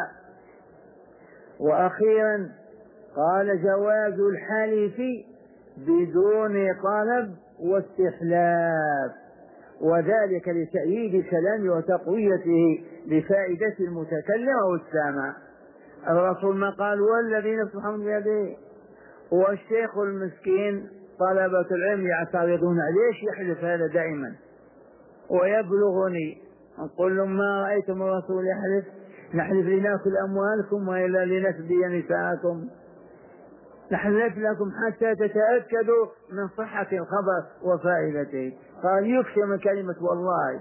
وأخيرا قال جواز الحلف بدون طلب واستحلاف، وذلك لتأييد الكلام وتقويته لفائدة المتكلم أو السامع. الرسول ما قال والذي نفس محمد بيده، والشيخ المسكين طلبة العلم يعترضون ليش يحلف هذا دائما ويبلغني، أقول لهم ما رأيتم الرسول يحلف؟ نحلف لنأكل أموالكم وإلا لنسبي نساءكم، نحلف لكم حتى تتأكدوا من صحة الخبر وفائدته. قال يكفي من كلمة والله.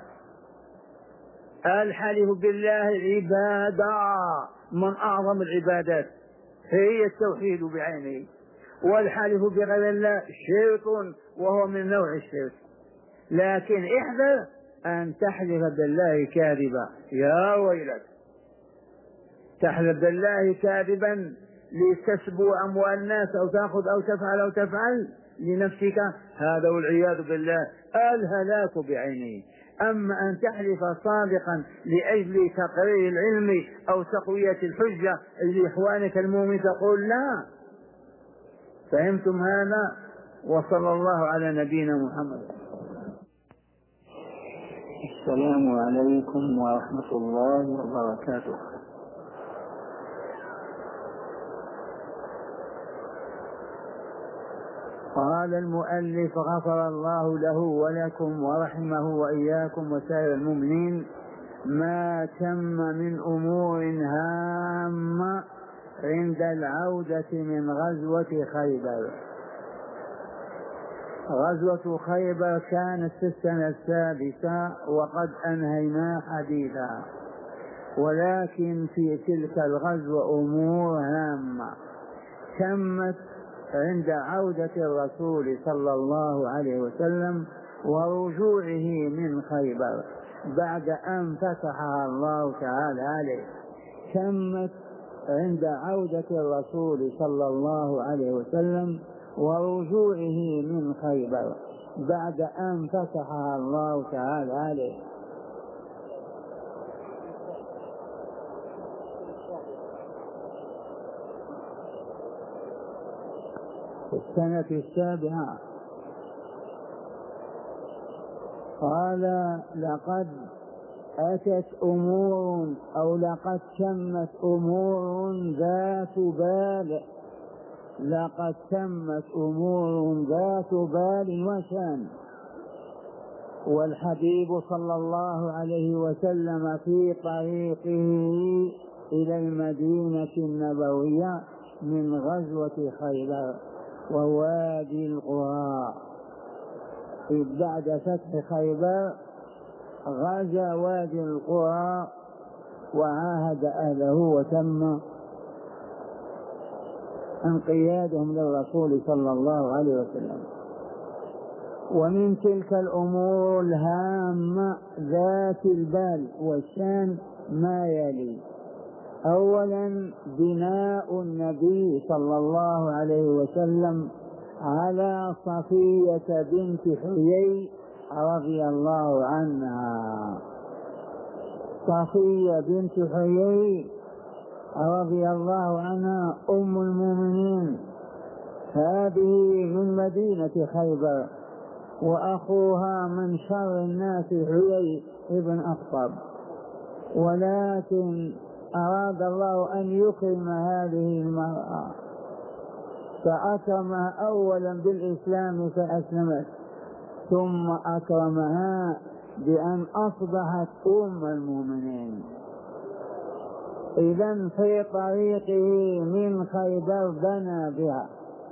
الحلف بالله عبادة من أعظم العبادات، هي التوحيد بعينه، والحلف بغير الله شرك وهو من نوع الشرك. لكن احذر أن تحلف بالله كاذبا، يا ويلك، تحلف بالله كاذبا لتسبو أموال الناس أو تأخذ أو تفعل لنفسك، هذا والعياذ بالله الهلاك بعينه. أما أن تحلف صادقا لأجل تقرير العلم أو تقوية الحجة لإخوانك المؤمن تقول لا. فهمتم هذا؟ وصلى الله على نبينا محمد. السلام عليكم ورحمة الله وبركاته. قال المؤلف غفر الله له ولكم ورحمه وإياكم وسائر المؤمنين ما تم من أمور هامة عند العودة من غزوة خيبر. غزوة خيبر كانت في السنة السادسة وقد أنهينا حديثا، ولكن في تلك الغزوة أمور هامة تمت عند عودة الرسول صلى الله عليه وسلم ورجوعه من خيبر بعد أن فتحها الله تعالى عليه. تمت عند عودة الرسول صلى الله عليه وسلم ورجوعه من خيبر بعد أن فتحها الله تعالى عليه. في السنة السابعة قال لقد أتت أمور أو لقد تمت أمور ذات بال، لقد تمت أمور ذات بال وشان، والحبيب صلى الله عليه وسلم في طريقه إلى المدينة النبوية من غزوة خيبر ووادي القرى. بعد فتح خيبر غزا وادي القرى وعاهد أهله وتم انقيادهم للرسول صلى الله عليه وسلم. ومن تلك الأمور الهامة ذات البال والشان ما يلي: أولا بناء النبي صلى الله عليه وسلم على صفية بنت حيي رضي الله عنها. صفية بنت حيي رضي الله عنها أم المؤمنين، هذه من مدينة خيبر، وأخوها من شر الناس حيي ابن أخطب، ولكن أراد الله أن يكرم هذه المرأة فأكرمها أولا بالإسلام فأسلمت، ثم أكرمها بأن أصبحت أم المؤمنين. إذن في طريقه من خيبر بنى بها،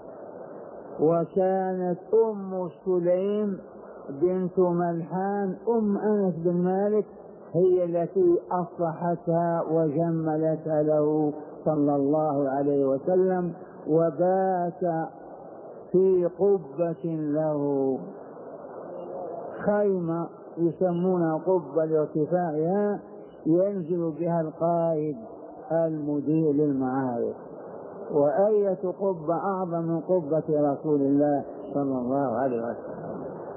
وكانت أم سليم بنت ملحان أم أنس بن مالك هي التي أصلحتها وجملتها له صلى الله عليه وسلم، وبات في قبة له، خيمة يسمونها قبة لارتفاعها ينزل بها القائد المدير للمعارك. وأية قبة أعظم من قبة رسول الله صلى الله عليه وسلم.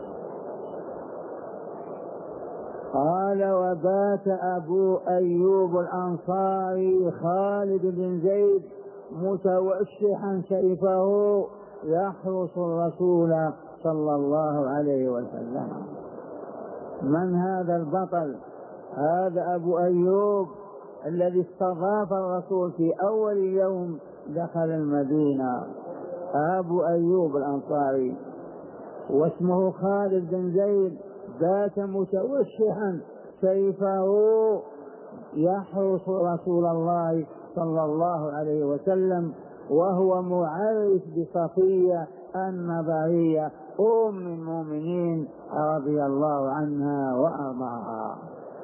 قال: وبات أبو أيوب الأنصاري خالد بن زيد متوشحا سيفه يحرس الرسول صلى الله عليه وسلم. من هذا البطل؟ هذا أبو أيوب الذي استضاف الرسول في أول يوم دخل المدينة، أبو أيوب الأنصاري، واسمه خالد بن زيد. بات متوشحا سيفه يحرس رسول الله صلى الله عليه وسلم، وهو معرف بصفية النبوية أم المؤمنين رضي الله عنها وأرضاها.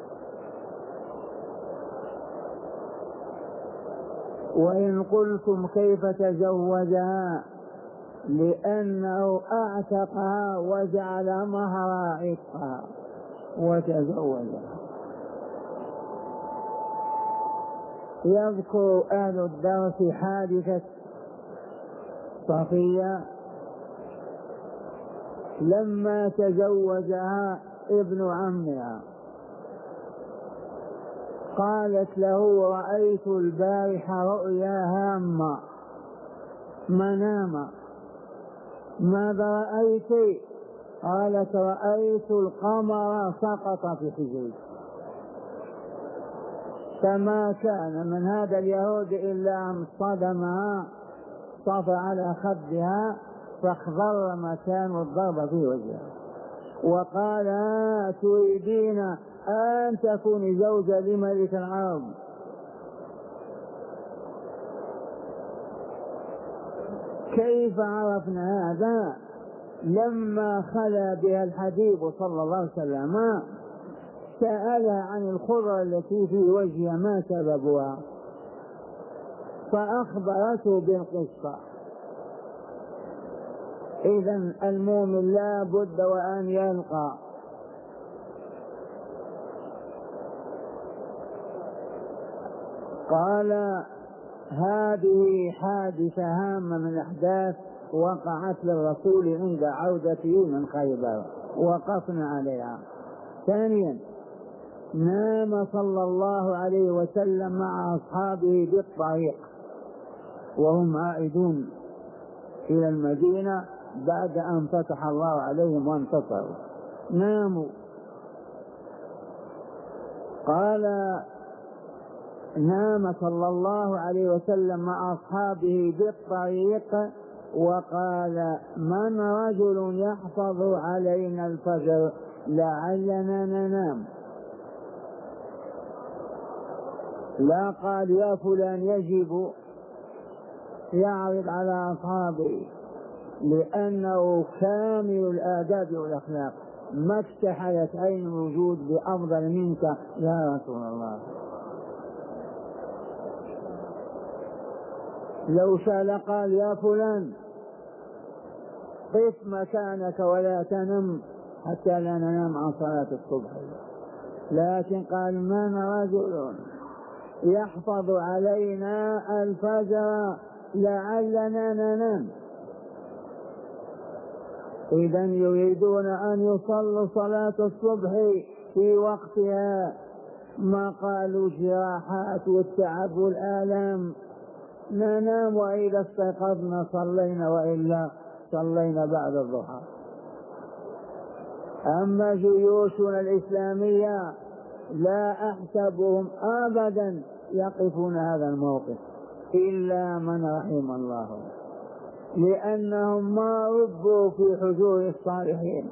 وإن قلتم كيف تزوجها، لأنه أعتقها وجعل مهر عتقها وتزوجها. يذكر أهل الدرس حادثة صفية لما تزوجها ابن عمها، قالت له: رأيت البارحة رؤيا هامة مناما. ماذا رأيت؟ قالت: رأيت القمر سقط في حجري. فما كان من هذا اليهود إلا أن صدمها، طفى على خدها فاخضر مكان الضرب في وجهه وقال: تريدين أن تكوني زوجة لملك العرب؟ كيف عرفنا هذا؟ لما خلا بها الحبيب صلى الله عليه وسلم سألها عن الخضرة التي في وجهها ما سببها، فأخبرته بالقصة. إذن المؤمن لا بد وأن يلقى قال: هذه حادثة هامة من الأحداث وقعت للرسول عند عودته من خيبر، وقفنا عليها. ثانيا، نام صلى الله عليه وسلم مع أصحابه بالطريق وهم عائدون إلى المدينة بعد أن فتح الله عليهم وانتصروا، ناموا. قال: نام صلى الله عليه وسلم مع أصحابه بالطريق وقال: من رجل يحفظ علينا الفجر لعلنا ننام؟ لا قال يا فلان يجب يعرض على أصحابه، لأنه كامل الآداب والأخلاق، ما اكتحلت عين الوجود بأفضل منك يا رسول الله. لو شاء قال يا فلان قف مكانك ولا تنم حتى لا ننام عن صلاة الصبح، لكن قال: من رجل يحفظ علينا الفجر لعلنا ننام. إذن يريدون أن يصلوا صلاة الصبح في وقتها، ما قالوا جراحات والتعب والآلام، ننام وإذا استيقظنا صلينا وإلا صلينا بعد الضحى. أما جيوشنا الإسلامية لا أحسبهم أبدا يقفون هذا الموقف إلا من رحم الله، لأنهم ما ربوا في حجور الصالحين.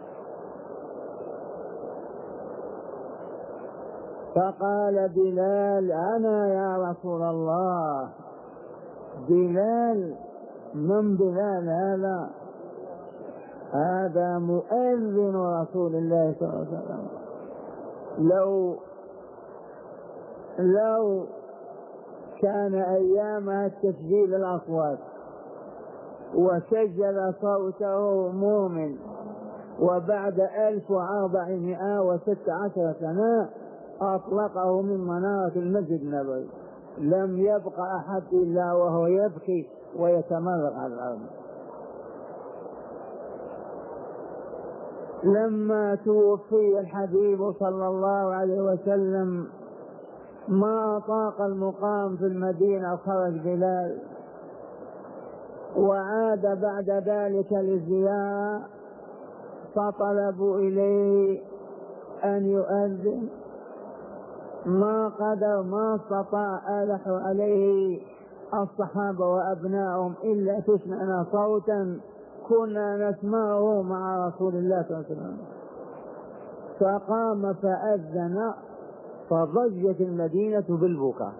فقال بلال: أنا يا رسول الله. بلال من بلال هذا؟ هذا مؤذن رسول الله صلى الله عليه وسلم. لو كان أيامها التسجيل الأصوات وسجل صوته مؤمن، وبعد 1416 سنة أطلقه من منارة المسجد النبوي، لم يبق أحد إلا وهو يبكي ويتمرغ على الأرض. لما توفي الحبيب صلى الله عليه وسلم ما أطاق المقام في المدينة، خرج بلال وعاد بعد ذلك للزيارة، فطلبوا إليه أن يؤذن، ما قدر ما استطاع، ألحوا عليه الصحابة وأبنائهم إلا تسمعنا صوتا كنا نسمعه مع رسول الله صلى الله عليه وسلم. فقام فأذن فضجت المدينة بالبكاء،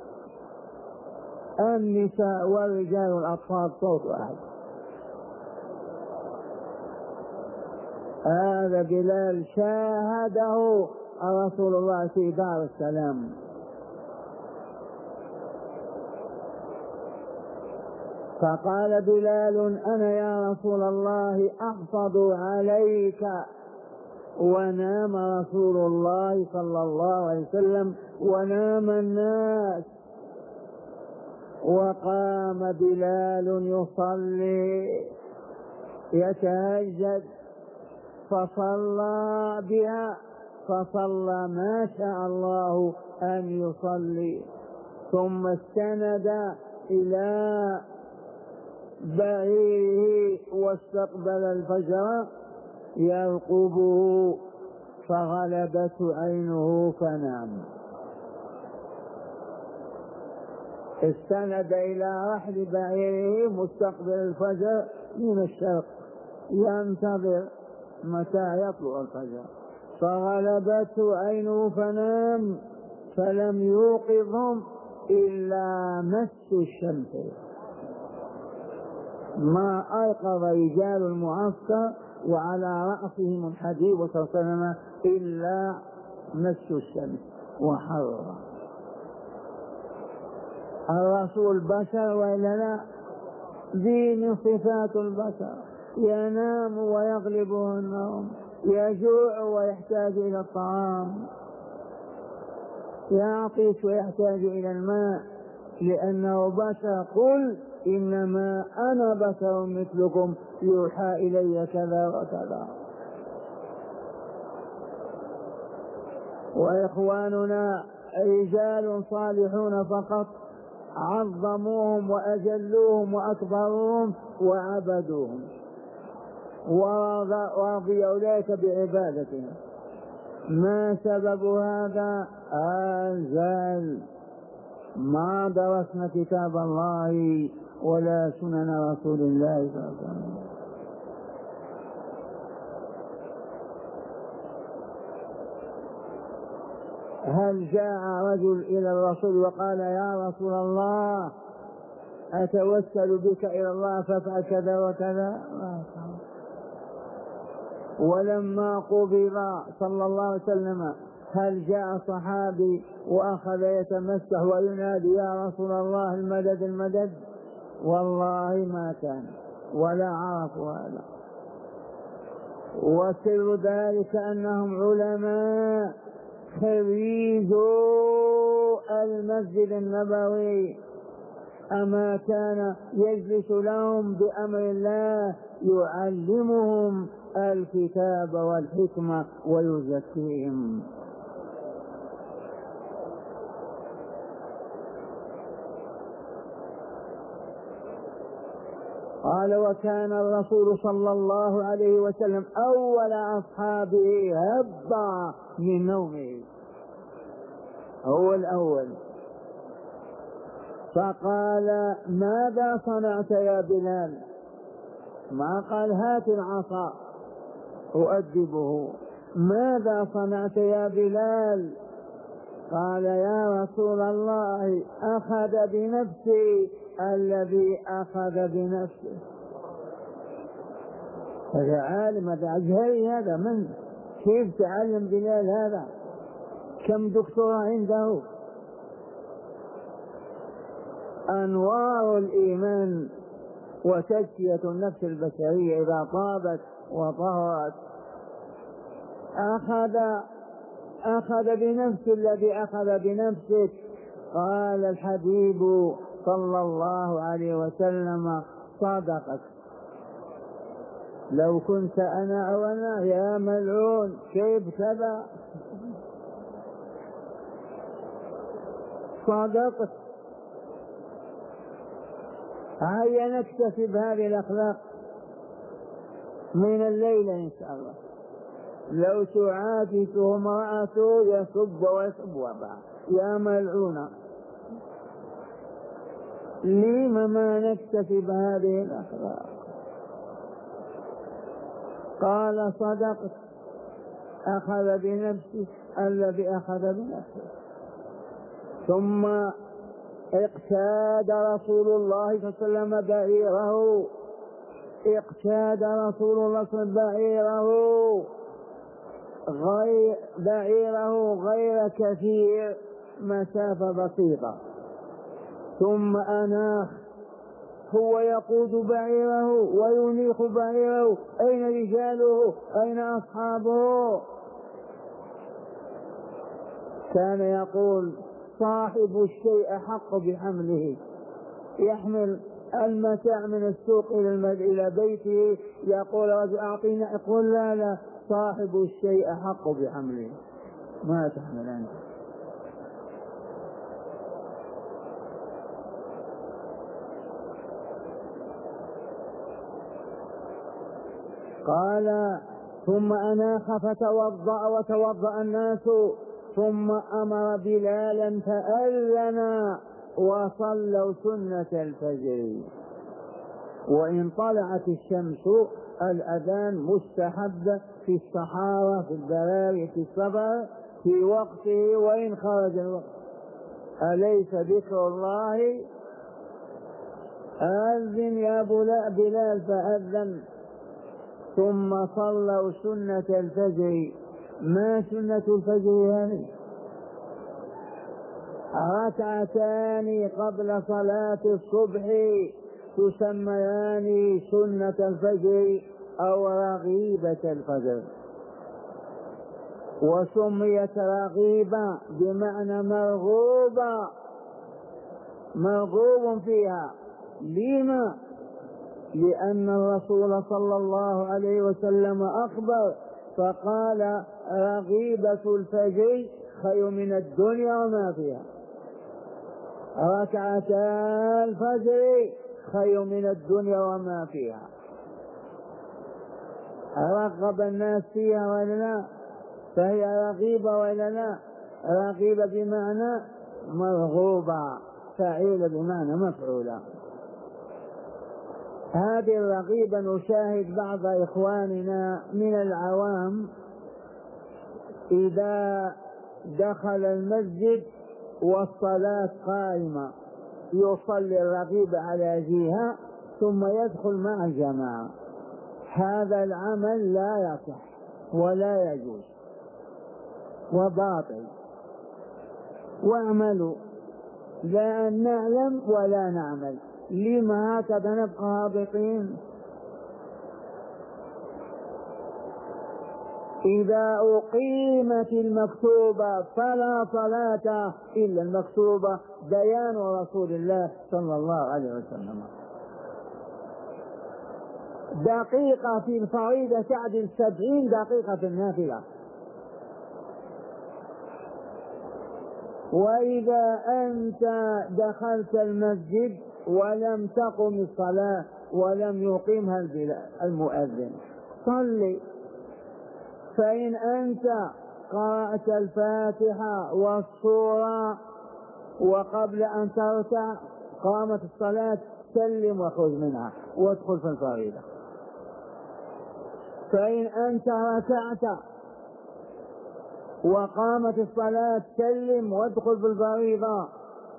النساء والرجال والأطفال صوت واحد. هذا بلال شاهده رسول الله في دار السلام. فقال بلال: أنا يا رسول الله أحفظ عليك. ونام رسول الله صلى الله عليه وسلم ونام الناس، وقام بلال يصلي يتهجد، فصلى بها، فصلى ما شاء الله أن يصلي، ثم استند إلى بعيره واستقبل الفجر يرقبه، فغلبته عينه فنام. استند إلى رحل بعيره مستقبل الفجر من الشرق ينتظر متى يطلع الفجر، فغلبته عينه فنام، فلم يوقظهم إلا مس الشمس. ما أيقظ رجال المعسكر وعلى رأسهم الحديد وصلصلنا إلا مس الشمس وحرر. الرسول بشر وإلا لا؟ ذي من صفات البشر، ينام ويغلبه النوم، يجوع ويحتاج إلى الطعام، يعطش ويحتاج إلى الماء، لأنه بشر. قل إنما أنا بشر مثلكم يوحى إلي كذا وكذا. وإخواننا رجال صالحون فقط عظموهم وأجلوهم وأكبروهم وعبدوهم ورضي أولئك بعبادتهم. ما سبب هذا؟ أنزل ما درسنا كتاب الله ولا سنن رسول الله صلى الله عليه وسلم. هل جاء رجل إلى الرسول وقال يا رسول الله أتوسل بك إلى الله فافعل كذا وكذا؟ ولما قبض صلى الله عليه وسلم هل جاء صحابي وأخذ يتمسح وينادي يا رسول الله المدد المدد؟ والله ما كان ولا عرفوا هذا. وسر ذلك أنهم علماء خريجوا المسجد النبوي، أما كان يجلس لهم بأمر الله يعلمهم الكتاب والحكمة ويزكيهم. قال وكان الرسول صلى الله عليه وسلم أول أصحابه هبا من نومه، هو الأول، فقال ماذا صنعت يا بلال؟ ما قال هات العصا أؤدبه، ماذا صنعت يا بلال؟ قال يا رسول الله أخذ بنفسي الذي أخذ بنفسه. هذا عالم، هذا أزهري، هذا من كيف تعلم بلال هذا؟ كم دكتوراه عنده؟ أنوار الإيمان وتزكية النفس البشرية إذا طابت وطهرت. أخذ بنفس الذي أخذ بنفسك. قال الحبيب صلى الله عليه وسلم صدقت. لو كنت أنا أو أنا يا ملعون كيف كذا؟ صدقت. هيا نكتسب هذه الأخلاق من الليلة إن شاء الله. لو تعاتته امرأته يسب ويسب وبعض يا ملعونة. لم ما نكتسب هذه الأخلاق؟ قال صدقت، أخذ بنفسه الذي أخذ بنفسه. ثم اقتاد رسول الله صلى الله عليه وسلم بعيره، اقتاد رسول الله صلى الله عليه وسلم بعيره غير كثير، مسافة بسيطة، ثم أناخ، هو يقود بعيره وينيخ بعيره. أين رجاله؟ أين أصحابه؟ كان يقول صاحب الشيء حق بحمله. يحمل المتاع من السوق إلى بيته، يقول رجل أعطينا، يقول لا صاحب الشيء حق بحمله، ما تحمل أنت. قال ثم أناخ فتوضأ وتوضأ الناس، ثم أمر بلالا فأذن وصلوا سنة الفجر. وإن طلعت الشمس الأذان مستحب في الصحارى، في البراري، في السفر، في وقته وإن خرج الوقت. أليس ذكر الله؟ أذن يا بلال فأذن. ثم صلوا سنة الفجر. ما سنة الفجر هذه؟ ركعتان قبل صلاة الصبح تسميان سنة الفجر أو رغيبة الفجر. وسميت رغيبة بمعنى مرغوبة، مرغوب فيها. لما؟ لأن الرسول صلى الله عليه وسلم أخبر فقال رغيبة الفجر خير من الدنيا وما فيها. ركعتا الفجر خير من الدنيا وما فيها. رغب الناس فيها ولا لا؟ فهي رغيبة ولا لا؟ رغيبة بمعنى مرغوبة، فعيلة بمعنى مفعولة. هذه الرغيبة نشاهد بعض إخواننا من العوام إذا دخل المسجد والصلاة قائمة يصلي الرغيبة على جهة ثم يدخل مع الجماعة. هذا العمل لا يصح ولا يجوز وباطل. واعملوا لا نعلم ولا نعمل. لما هكذا نبقى هابطين؟ إذا أقيمت المكتوبة فلا صلاة إلا المكتوبة، بيان رسول الله صلى الله عليه وسلم. دقيقة في الفريضة تعدل 70 دقيقة في النافلة. وإذا أنت دخلت المسجد ولم تقم الصلاة ولم يقيمها المؤذن صلي. فإن أنت قرأت الفاتحة والسورة وقبل أن تركع قامت الصلاة سلم واخرج منها وادخل في الفريضة. فإن أنت ركعت وقامت الصلاة سلم وادخل في الفريضة.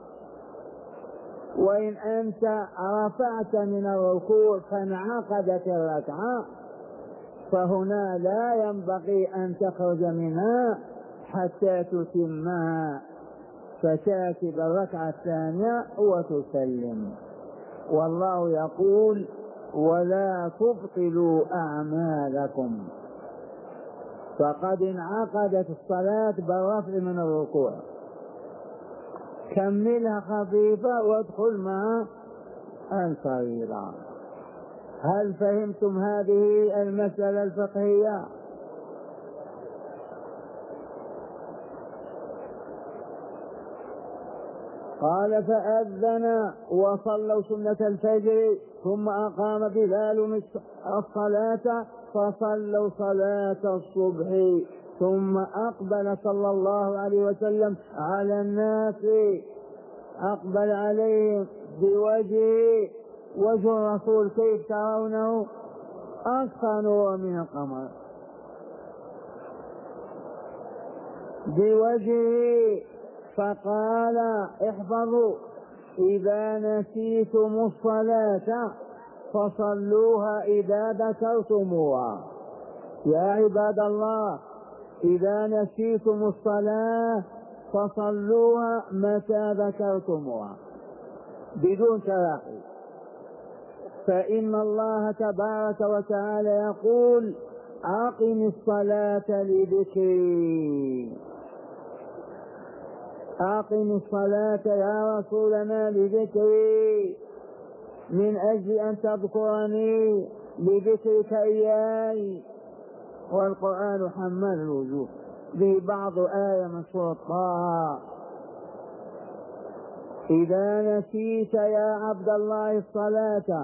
وإن أنت رفعت من الركوع فانعقدت الركعة فهنا لا ينبغي أن تخرج منها حتى تتمها، فتأتي بالركعة الثانية وتسلم. والله يقول ولا تبطلوا أعمالكم. فقد انعقدت الصلاة بالرفع من الركوع، كملها خفيفة وادخل مع الفريضة. هل فهمتم هذه المسألة الفقهية؟ قال فأذن وصلوا سنة الفجر ثم أقام بلال الصلاة فصلوا صلاة الصبح. ثم أقبل صلى الله عليه وسلم على الناس، أقبل عليهم بوجهه. وجه الرسول كيف ترونه؟ أسخى نور من القمر بوجهه. فقال احفظوا إذا نسيتم الصلاة فصلوها إذا ذكرتموها. يا عباد الله إذا نسيتم الصلاة فصلوها متى ذكرتموها بدون تراخي. فإن الله تبارك وتعالى يقول أقم الصلاة لذكري. أقم الصلاة يا رسولنا لذكري، من أجل أن تذكرني لذكرك إياي. والقرآن حمل الوجوه به بعض آية من سورة طه. إذا نسيت يا عبد الله الصلاة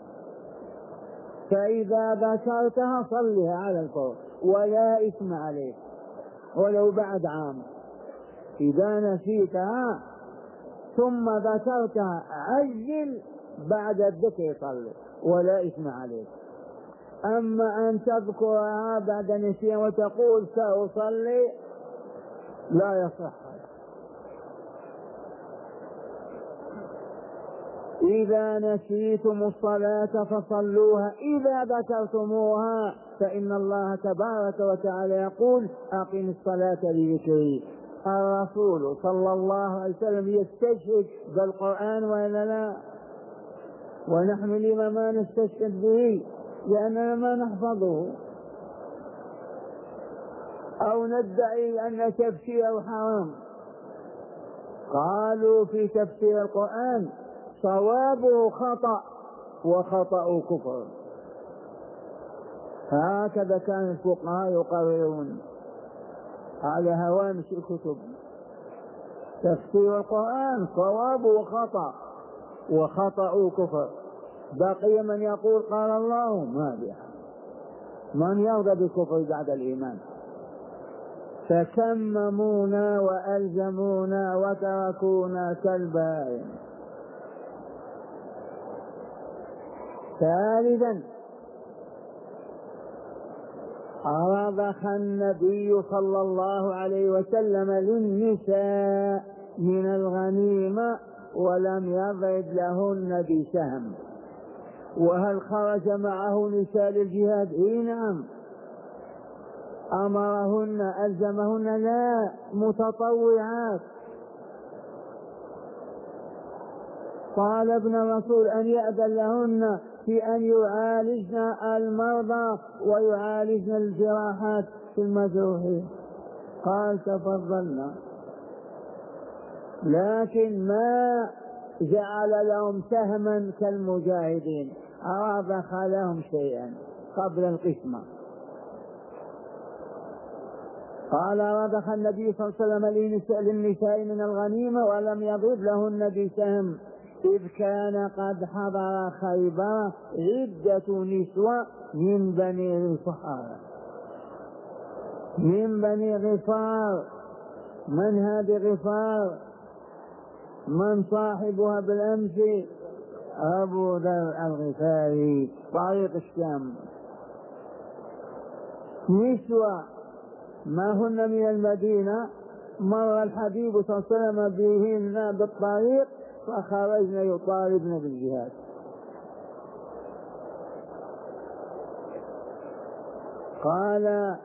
فإذا ذكرتها صلها على الفور ولا إثم عليك ولو بعد عام. إذا نسيتها ثم ذكرتها عجل بعد الذكر صلي ولا إثم عليك. أما أن تذكرها بعد نسيان وتقول سأصلي لا يصح. إذا نسيتم الصلاة فصلوها إذا ذكرتموها، فإن الله تبارك وتعالى يقول أقم الصلاة لذكري. الرسول صلى الله عليه وسلم يستشهد بالقرآن وإلا لا؟ ونحن لما ما نستشهد به؟ لأننا ما نحفظه أو ندعي أن تفسيره حرام. قالوا في تفسير القرآن صوابه خطأ وخطأه كفر. هكذا كان الفقهاء يقررون على هوامش الكتب. تفسير القرآن صوابه خطأ وخطأه كفر. بقي من يقول قال الله ما بها، من يرضى بالكفر بعد الإيمان. فكممونا وألزمونا وتركونا كالبائن. ثالثا رضخ النبي صلى الله عليه وسلم للنساء من الغنيمة ولم يضرب لهن بسهم. وهل خرج معه نساء للجهاد؟ نعم. أمرهن ألزمهن؟ لا، متطوعات. طالبنا الرسول أن يأذن لهن في أن يعالجن المرضى ويعالجن الجراحات في المجروحين، قال تفضلنا، لكن ما جعل لهم سهما كالمجاهدين، رضخ لهم شيئا قبل القسمة. قال رضخ النبي صلى الله عليه وسلم للنساء من الغنيمة ولم يضرب لهن بسهم، إذ كان قد حضر خيبر عدة نسوة من بني غفار. من بني غفار. من هذه غفار؟ من صاحبها بالأمس؟ أبو ذر الغفاري طريق الشام. نسوة ما هن من المدينة، مر الحبيب صلى الله عليه وسلم بهن بالطريق فخرجن يطالبن بالجهاد. قال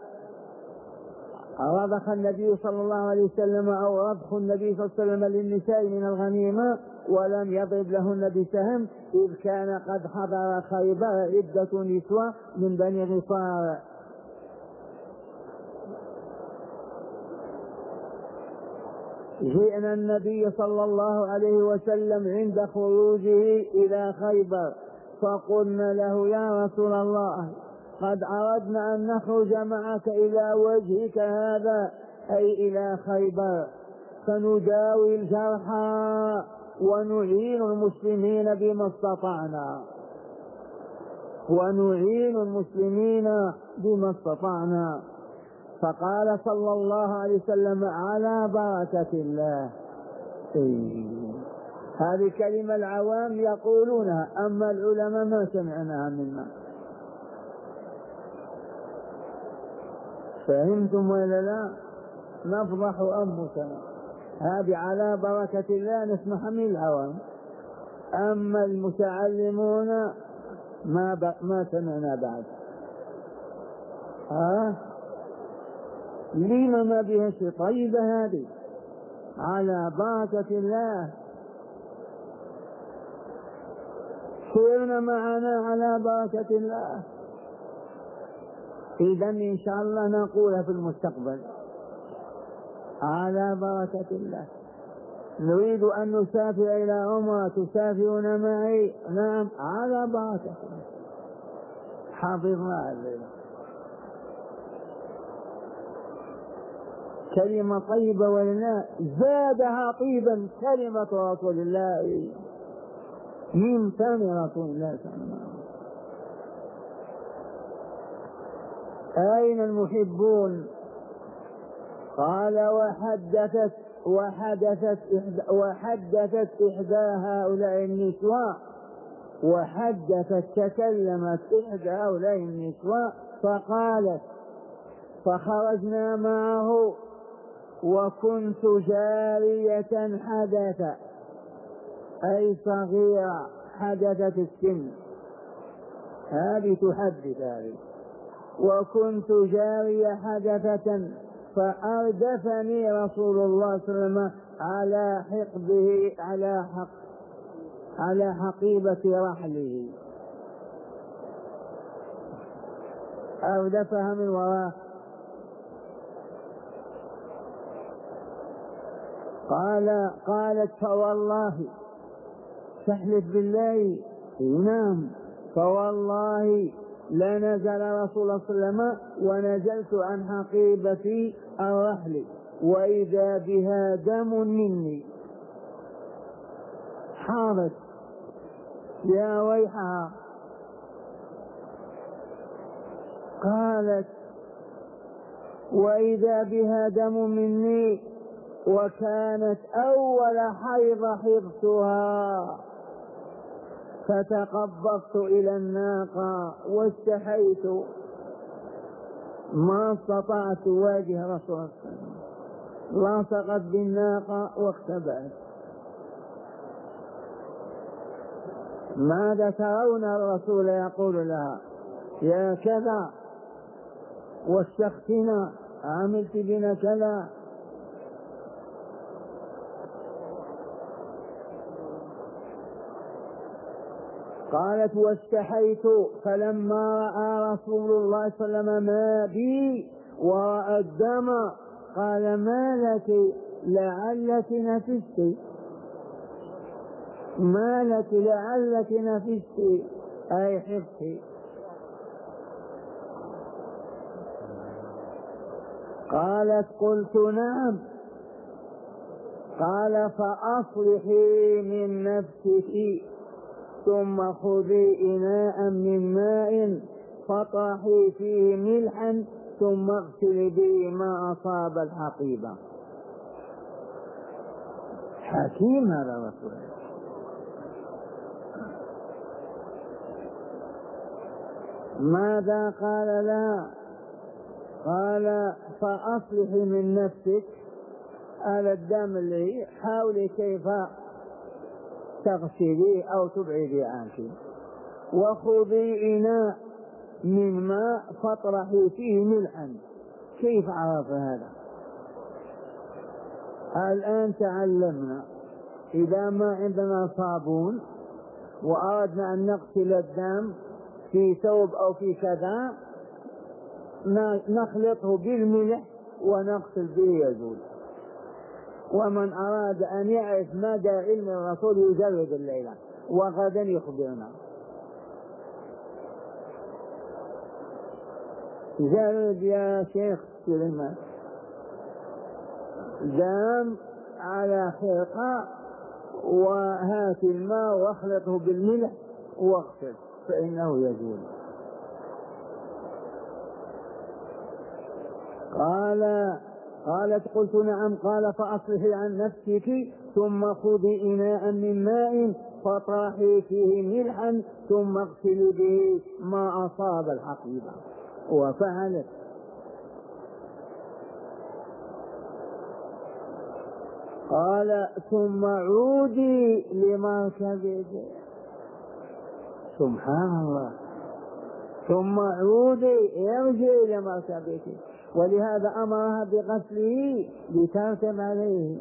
رضخ النبي صلى الله عليه وسلم أو رضخ النبي صلى الله عليه وسلم للنساء من الغنيمة ولم يضرب لهن بسهم، إذ كان قد حضر خيبر عدة نسوة من بني غفار. جئنا النبي صلى الله عليه وسلم عند خروجه إلى خيبر فقلنا له يا رسول الله قد أردنا أن نخرج معك إلى وجهك هذا أي إلى خيبر فنداوي الجرحى ونعين المسلمين بما استطعنا، ونعين المسلمين بما استطعنا. فقال صلى الله عليه وسلم على بركة الله. هذه كلمة العوام يقولونها، أما العلماء ما سمعناها منا. فهمتم ولا لا؟ نفضح أنفسنا. هذه على بركة الله نسمعها من العوام، أما المتعلمون ما سمعنا بعد. لما ما بها شيء؟ طيبة هذه على بركة الله. سيرنا معنا على بركة الله. إذا إن شاء الله نقولها في المستقبل على بركة الله. نريد أن نسافر إلى عمرة، تسافرون معي؟ نعم على بركة الله. حفظنا الليل. كلمة طيبة ولله زادها طيبا كلمة رسول الله من فم رسول الله صلى الله عليه وسلم. أين المحبون؟ قال وحدثت إحدى هؤلاء النسوة تكلمت إحدى هؤلاء النسوة فقالت فخرجنا معه وكنت جارية أي صغيرة حدثت السن، هذه تحدث هذه، وكنت جارية حدثة فأردفني رسول الله صلى الله عليه وسلم على حقبه على حقيبة رحله، أردفها من وراء. قالت فوالله، تحلف بالله، نعم، فوالله لنزل رسول الله صلى الله عليه وسلم ونزلت عن حقيبة الرحل وإذا بها دم مني، حارت يا ويحها. قالت وإذا بها دم مني وكانت أول حيض حضتها، فتقبضت إلى الناقة واستحيت، ما استطعت واجه رسول الله صلى الله عليه وسلم، لاصقت بالناقة واختبأت. ماذا ترون الرسول يقول لها يا كذا واشتختنا، عملت بنا كذا. قالت واستحيت، فلما رأى رسول الله صلى الله عليه وسلم ما بي ورأى الدم قال ما لك لعلك نفست، ما لك لعلك نفست أي حفظت. قالت قلت نعم. قال فأصلحي من نفسك ثم خذي إناء من ماء فطرحي فيه ملحا ثم اغسلي به ما أصاب الحقيبة. حكيم هذا الرسول. ماذا قال لا؟ قال فأصلحي من نفسك على الدم اللي حاولي كيف تغسليه أو تبعدي عنك، وخذي إناء من ماء فاطرحي فيه ملحا. كيف عرف هذا؟ الآن تعلمنا إذا ما عندنا صابون وأردنا أن نغسل الدم في ثوب أو في كذا نخلطه بالملح ونغسل به يزول. ومن أراد أن يعرف مدى علم الرسول يجرد الليلة وغدا يخبرنا. جرد يا شيخ سليمان دام على خرقة وهات الماء واخلطه بالملح واغسل فإنه يزول. قالت قلت نعم. قال فأصلحي عن نفسك ثم خذي إناء من ماء فطرحي فيه ملحا ثم اغسلي به ما أصاب الحقيبة. وفعلت. قال ثم عودي لمركبك. سبحان الله. ثم عودي ارجعي لمركبك، ولهذا أمرها بغسله لترتم عليه.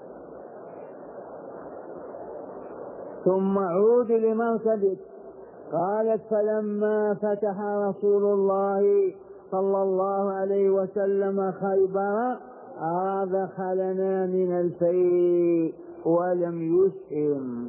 ثم عودي لمركبك. قالت فلما فتح رسول الله صلى الله عليه وسلم خيبر دخلنا من الفيء ولم يسهم.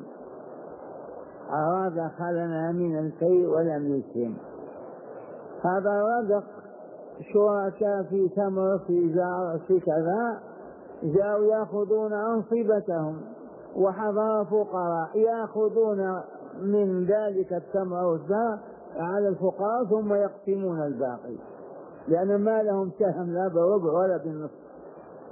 دخلنا من الفيء ولم يسهم. هذا رزق شركاء في تمر في زار في كذا جاءوا يأخذون أنصبتهم وحضر فقراء يأخذون من ذلك التمر والزار على الفقراء ثم يقسمون الباقي، لأن ما لهم سهم لا بربع ولا بالنصف.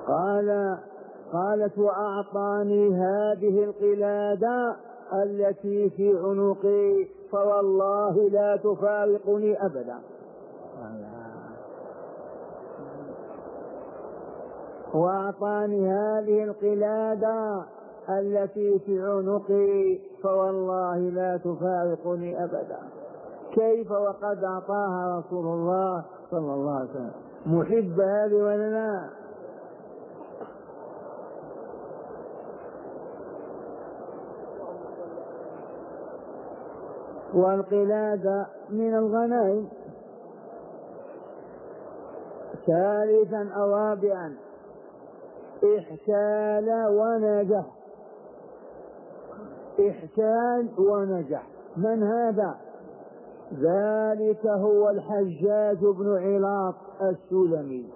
قالت وأعطاني هذه القلادة التي في عنقي فوالله لا تفارقني أبدا. وأعطاني هذه القلادة التي في عنقي فوالله لا تفارقني أبدا. كيف وقد أعطاها رسول الله صلى الله عليه وسلم؟ محب هذه ولا لا؟ والقلادة من الغنائم. ثالثا أو رابعا احتال ونجح. احتال ونجح. من هذا؟ ذلك هو الحجاج بن علاط السلمي.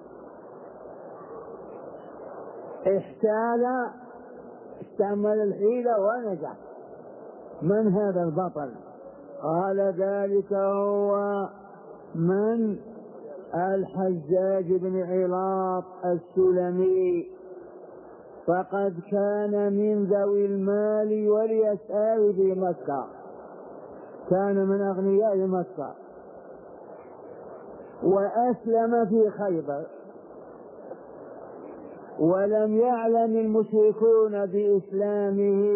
احتال، استعمل الحيلة ونجح. من هذا البطل؟ قال ذلك هو من؟ الحجاج بن علاط السلمي. فقد كان من ذوي المال واليسار في مكة، كان من أغنياء مكة، وأسلم في خيبر، ولم يعلم المشركون بإسلامه،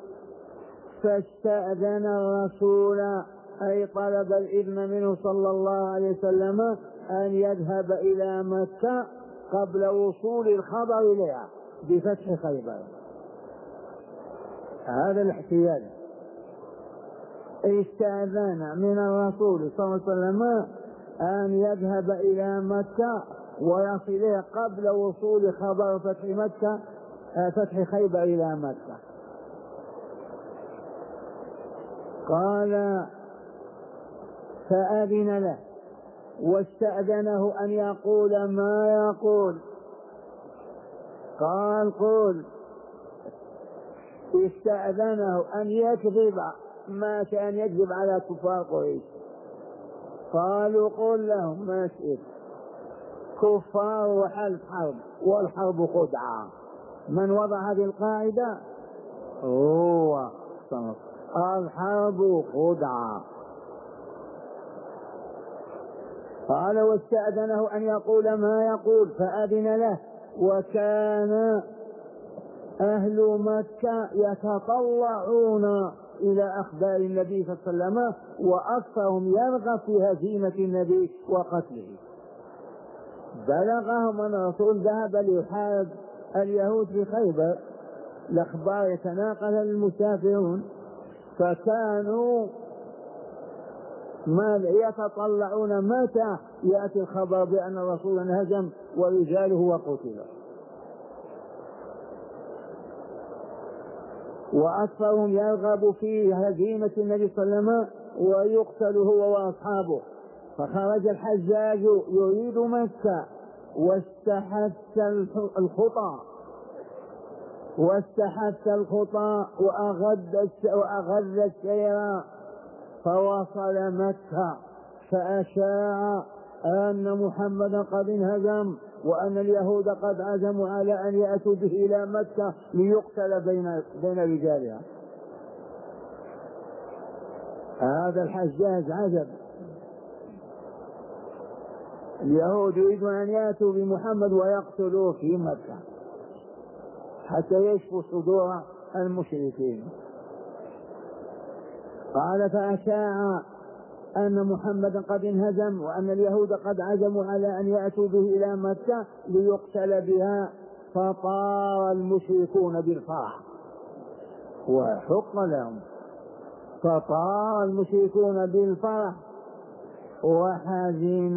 فاستأذن الرسول أي طلب الإذن منه صلى الله عليه وسلم أن يذهب إلى مكة قبل وصول الخبر إليها بفتح خيبر. هذا الاحتيال. استأذن من الرسول صلى الله عليه وسلم أن يذهب إلى مكة ويصل إليه قبل وصول خبر فتح مكة، فتح خيبر إلى مكة. قال فأذن له واستأذنه أن يقول ما يقول. قال قل. استأذنه أن يكذب ما كان يكذب على كفار قريش. قالوا قل لهم ما شئت، كفار وحلف حرب، والحرب خدعة. من وضع هذه القاعدة هو صنف. الحرب خدعة. قال واستأذنه أن يقول ما يقول فأذن له. وكان أهل مكة يتطلعون إلى أخبار النبي صلى الله عليه وسلم، وأكثرهم يرغب في هزيمة النبي وقتله. بلغهم أن الرسول ذهب ليحارب اليهود في خيبر، الأخبار يتناقلها للمسافرون، فكانوا ما يتطلعون متى يأتي الخبر بأن الرسول انهزم ورجاله وقتل. وأكثرهم يرغب في هزيمة النبي صلى الله عليه وسلم ويقتل هو وأصحابه. فخرج الحجاج يريد مكة واستحث الخطى وأغذ السير، فوصل مكة فأشاع أن محمدا قد انهزم وأن اليهود قد عزموا على أن يأتوا به إلى مكة ليقتل بين رجالها. هذا الحجاج عجب. اليهود يريدون أن يأتوا بمحمد ويقتلوه في مكة حتى يشفوا صدور المشركين. قال فأشاع أن محمدا قد انهزم وأن اليهود قد عزموا على أن يأتوا به إلى مكة ليقتل بها، فطار المشركون بالفرح وحق لهم. فطار المشركون بالفرح وحزن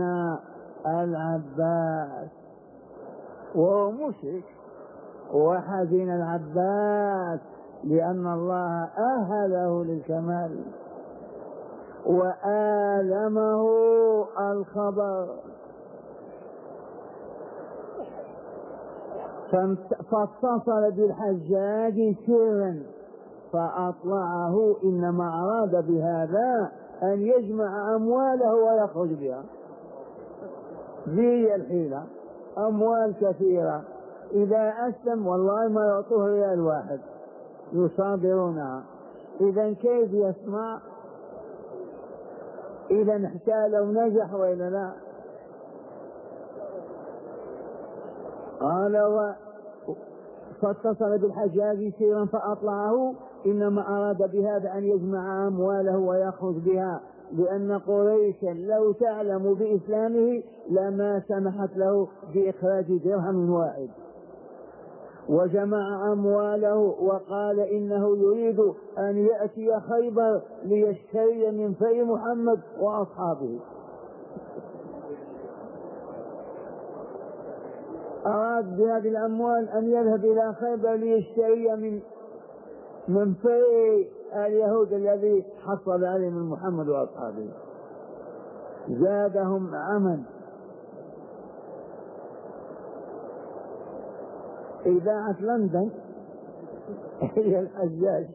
العباس وهو مشرك، وحزن العباس لأن الله أهله للكمال وآلمه الخبر. فاتصل بالحجاج سرا فأطلعه، إنما أراد بهذا أن يجمع أمواله ويخرج بها. ذي الحيلة، أموال كثيرة إذا أسلم والله ما يعطوه ريال واحد يصادرونها. إذا كيف يسمع؟ إذا احتالوا نجح وإلا لا؟ قال فاتصل بالحجاج سيرا فأطلعه، إنما أراد بهذا أن يجمع أمواله ويخرج بها، لأن قريشا لو تعلم بإسلامه لما سمحت له بإخراج درهم واحد. وجمع أمواله وقال إنه يريد أن يأتي خيبر ليشتري من في محمد وأصحابه. أراد بهذه الأموال أن يذهب إلى خيبر ليشتري من في اليهود الذي حصل عليهم من محمد وأصحابه. زادهم عمل. إذاعة لندن هي الحجاج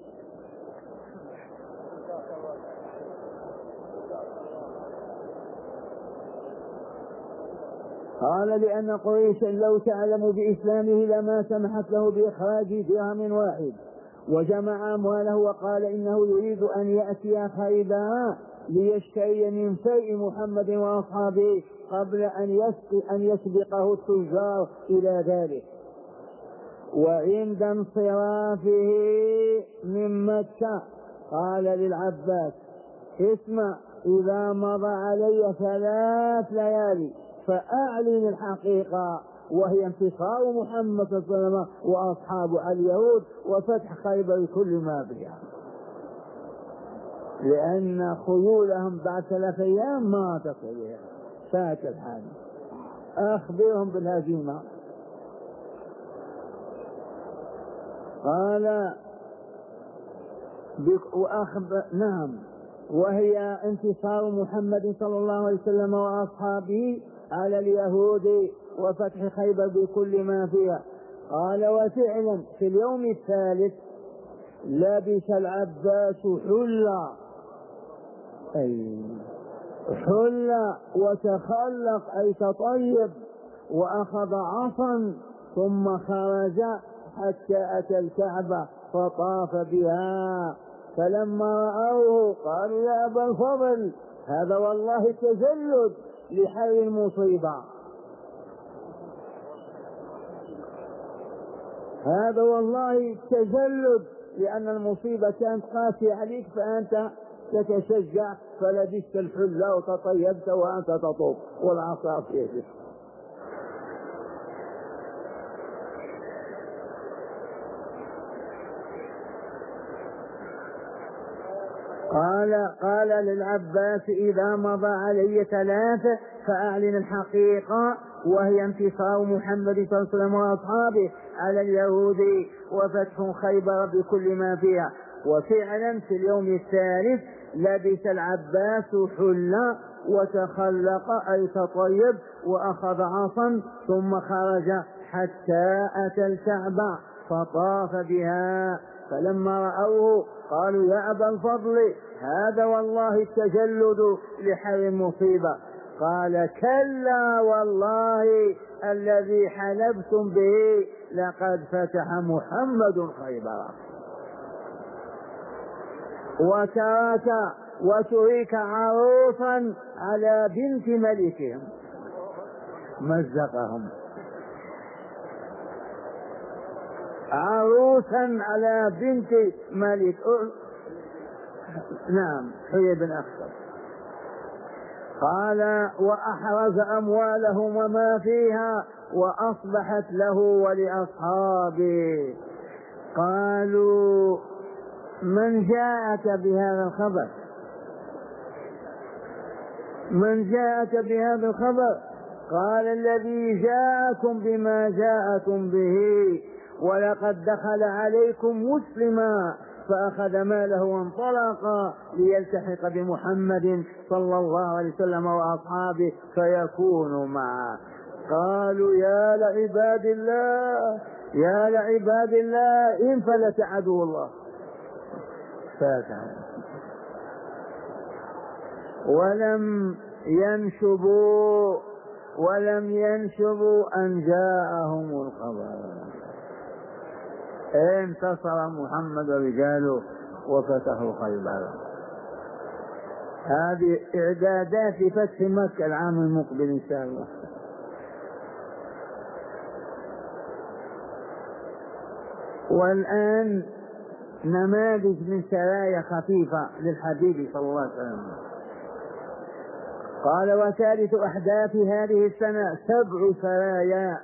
قال لأن قريشا لو تعلم بإسلامه لما سمحت له بإخراج درهم واحد. وجمع أمواله وقال إنه يريد أن يأتي خيبر ليشتري من فيء محمد وأصحابه قبل أن يسبقه التجار إلى ذلك. وعند انصرافه من مكة قال للعباس اسمع، إذا مضى علي 3 ليالي فأعلن الحقيقة، وهي انتصار محمد صلى الله عليه وسلم وأصحابه على اليهود وفتح خيبر بكل ما فيها، لأن خيولهم بعد 3 أيام ما تصل بها. فات الحال. أخبرهم بالهزيمة. قال نعم، وهي انتصار محمد صلى الله عليه وسلم وأصحابه على اليهود وفتح خيبر بكل ما فيها. قال وفعلا في اليوم الثالث لبس العباس حلة وتخلق أي تطيب وأخذ عصا ثم خرج حتى أتى الكعبة فطاف بها. فلما رأوه قالوا يا أبا الفضل هذا والله تجلد لحل المصيبة، هذا والله تجلد لأن المصيبة كانت قاسية عليك فأنت تتشجع فلبست الحلة وتطيبت وأنت تطوف والعصا في يدك. قال للعباس إذا مضى علي 3 فأعلن الحقيقة، وهي انتصار محمد صلى الله عليه وسلم وأصحابه على اليهود وفتح خيبر بكل ما فيها. وفعلا في اليوم الثالث لبس العباس حلة وتخلق أي تطيب وأخذ عصا ثم خرج حتى أتى الكعبة فطاف بها. فلما رأوه قالوا يا أبا الفضل هذا والله التجلد لحل المصيبة. قال كلا والله الذي حلفتم به لقد فتح محمد خيبر وترك عروسا على بنت ملكهم مزقهم، عروسا على بنت ملك نعم حيي بن أخطب. قال وأحرز أموالهم وما فيها وأصبحت له ولأصحابه. قالوا من جاءك بهذا الخبر؟ من جاءك بهذا الخبر؟ قال الذي جاءكم بما جاءكم به، ولقد دخل عليكم مسلما فأخذ ماله وانطلق ليلتحق بمحمد صلى الله عليه وسلم وأصحابه فيكونوا معه. قالوا يا لعباد الله يا لعباد الله انفلت عدو الله. ولم ولم ينشبوا أن جاءهم الخبر. انتصر محمد ورجاله وفتحوا خيبر. هذه إعدادات لفتح مكة العام المقبل إن شاء الله. والآن نماذج من سرايا خفيفة للحبيب صلى الله عليه وسلم. قال: وثالث أحداث هذه السنة 7 سرايا.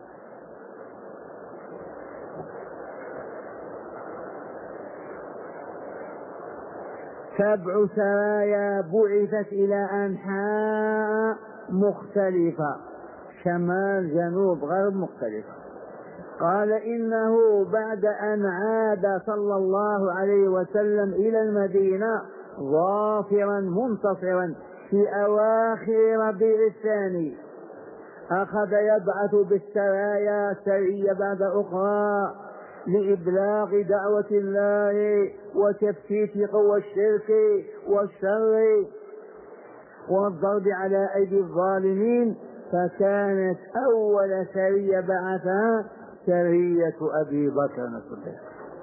سبع سرايا بعثت إلى أنحاء مختلفة، شمال جنوب غرب مختلفة. قال: إنه بعد أن عاد صلى الله عليه وسلم إلى المدينة ظافرا منتصرا في أواخر ربيع الثاني، أخذ يبعث بالسرايا سرية بعد أخرى لإبلاغ دعوة الله وتفتيت قوى الشرك والشر والضرب على أيدي الظالمين. فكانت أول سرية بعثها سرية أبي بكر الصديق.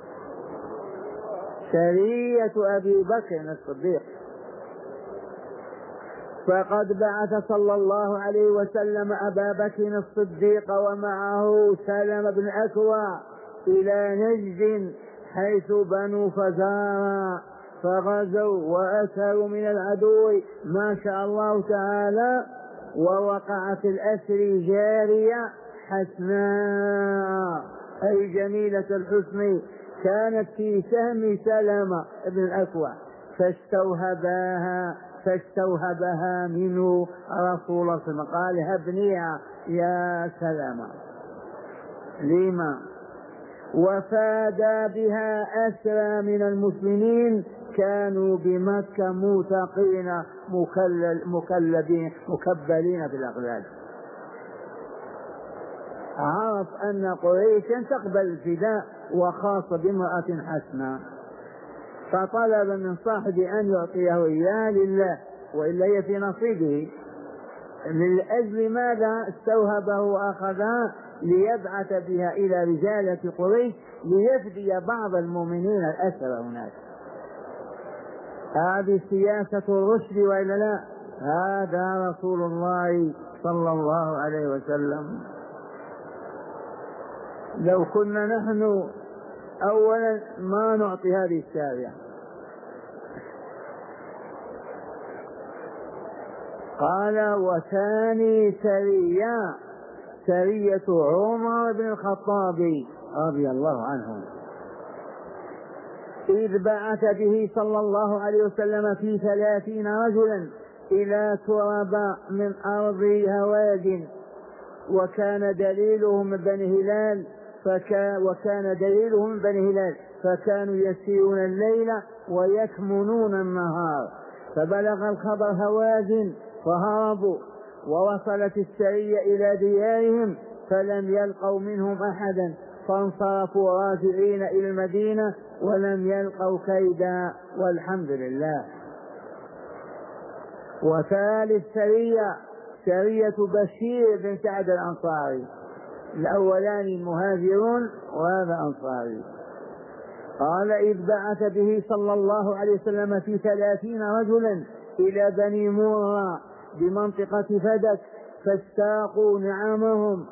سرية أبي بكر الصديق. فقد بعث صلى الله عليه وسلم أبا بكر الصديق ومعه سلمة بن أكوع إلى نجد حيث بنو فزارا، فغزوا وأسروا من العدو ما شاء الله تعالى، ووقع في الأسر جارية حسناء أي جميلة الحسن كانت في سهم سلمة بن الأكوع، فاستوهبها منه رسول الله صلى الله عليه وسلم، قال: هبنيها يا سلمة. لما؟ وفاد بها أسرى من المسلمين كانوا بمكة موثقين مكبلين في الأغلال. عرف أن قريشا تقبل الفداء وخاصة بامرأة حسنة، فطلب من صاحبه أن يعطيه إياه لله وإلا هي في نصيبه. من أجل ماذا استوهبه وأخذها؟ ليبعث بها إلى رجالة قريش ليفدي بعض المؤمنين الأسرى هناك. هذه سياسة الرشد وإلا لا؟ هذا رسول الله صلى الله عليه وسلم. لو كنا نحن أولا ما نعطي هذه السارية. قال: وثاني سرية عمر بن الخطاب رضي الله عنه، إذ بعث به صلى الله عليه وسلم في 30 رجلا إلى ترب من أرض هوازن، وكان دليلهم من بني هلال فكانوا يسيرون الليل ويكمنون النهار. فبلغ الخبر هوازن فهربوا، ووصلت السرية إلى ديارهم فلم يلقوا منهم أحدا، فانصرفوا راجعين إلى المدينة ولم يلقوا كيدا والحمد لله. وثالث سرية بشير بن سعد الأنصاري، الأولان مهاجرون وهذا أنصاري. قال: إذ بعث به صلى الله عليه وسلم في 30 رجلا إلى بني مرة بمنطقة فدك، فاستاقوا نعمهم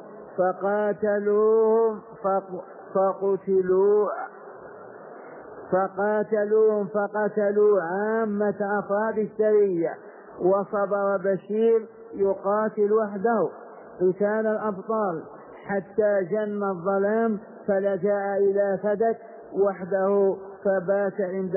فقتلوا عامة أفراد السرية. وصبر بشير يقاتل وحده قتال الأبطال حتى جن الظلام، فلجأ إلى فدك وحده، فبات عند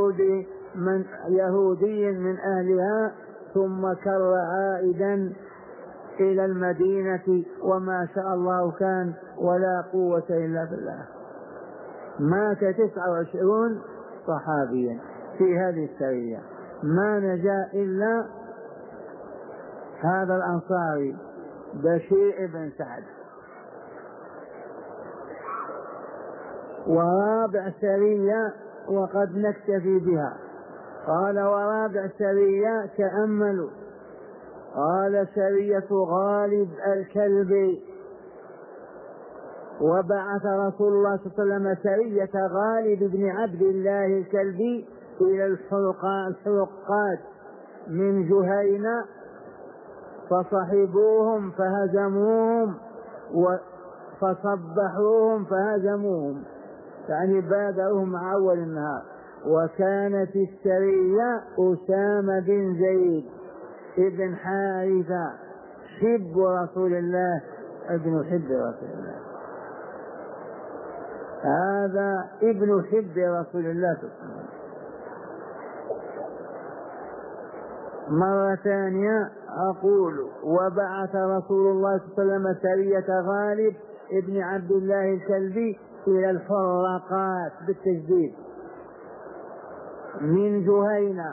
يهودي من أهلها، ثم كر عائدا إلى المدينة، وما شاء الله كان ولا قوة إلا بالله. مات 29 صحابيا في هذه السرية، ما نجا إلا هذا الأنصاري بشير بن سعد. ورابع سرية وقد نكتفي بها. قال: ورابع سرية تأملوا، قال سرية غالب الكلبي. وبعث رسول الله صلى الله عليه وسلم سرية غالب بن عبد الله الكلبي إلى الحلقات من جهينة، فصحبوهم فهزموهم فصبحوهم فهزموهم، يعني بادرهم مع أول النهار. وكانت السرية أسامة بن زيد ابن حارثة حب رسول الله، ابن حب رسول الله، هذا ابن حب رسول الله. مرة ثانية أقول: وبعث رسول الله صلى الله عليه وسلم سرية غالب ابن عبد الله الكلبي إلى الحرقات بالتجديد من جهينة،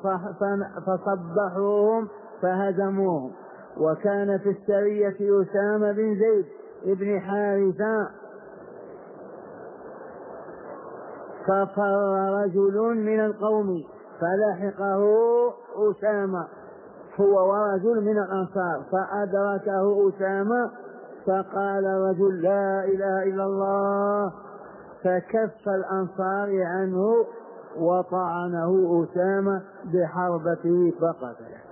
فصبحوهم فهزموهم. وكان في السرية أسامة بن زيد ابن حارثة، ففر رجل من القوم فلحقه أسامة هو ورجل من الأنصار، فأدركه أسامة، فقال رجل: لا إله إلا الله، فكف الأنصار عنه وطعنه أسامة بحربته فقتله.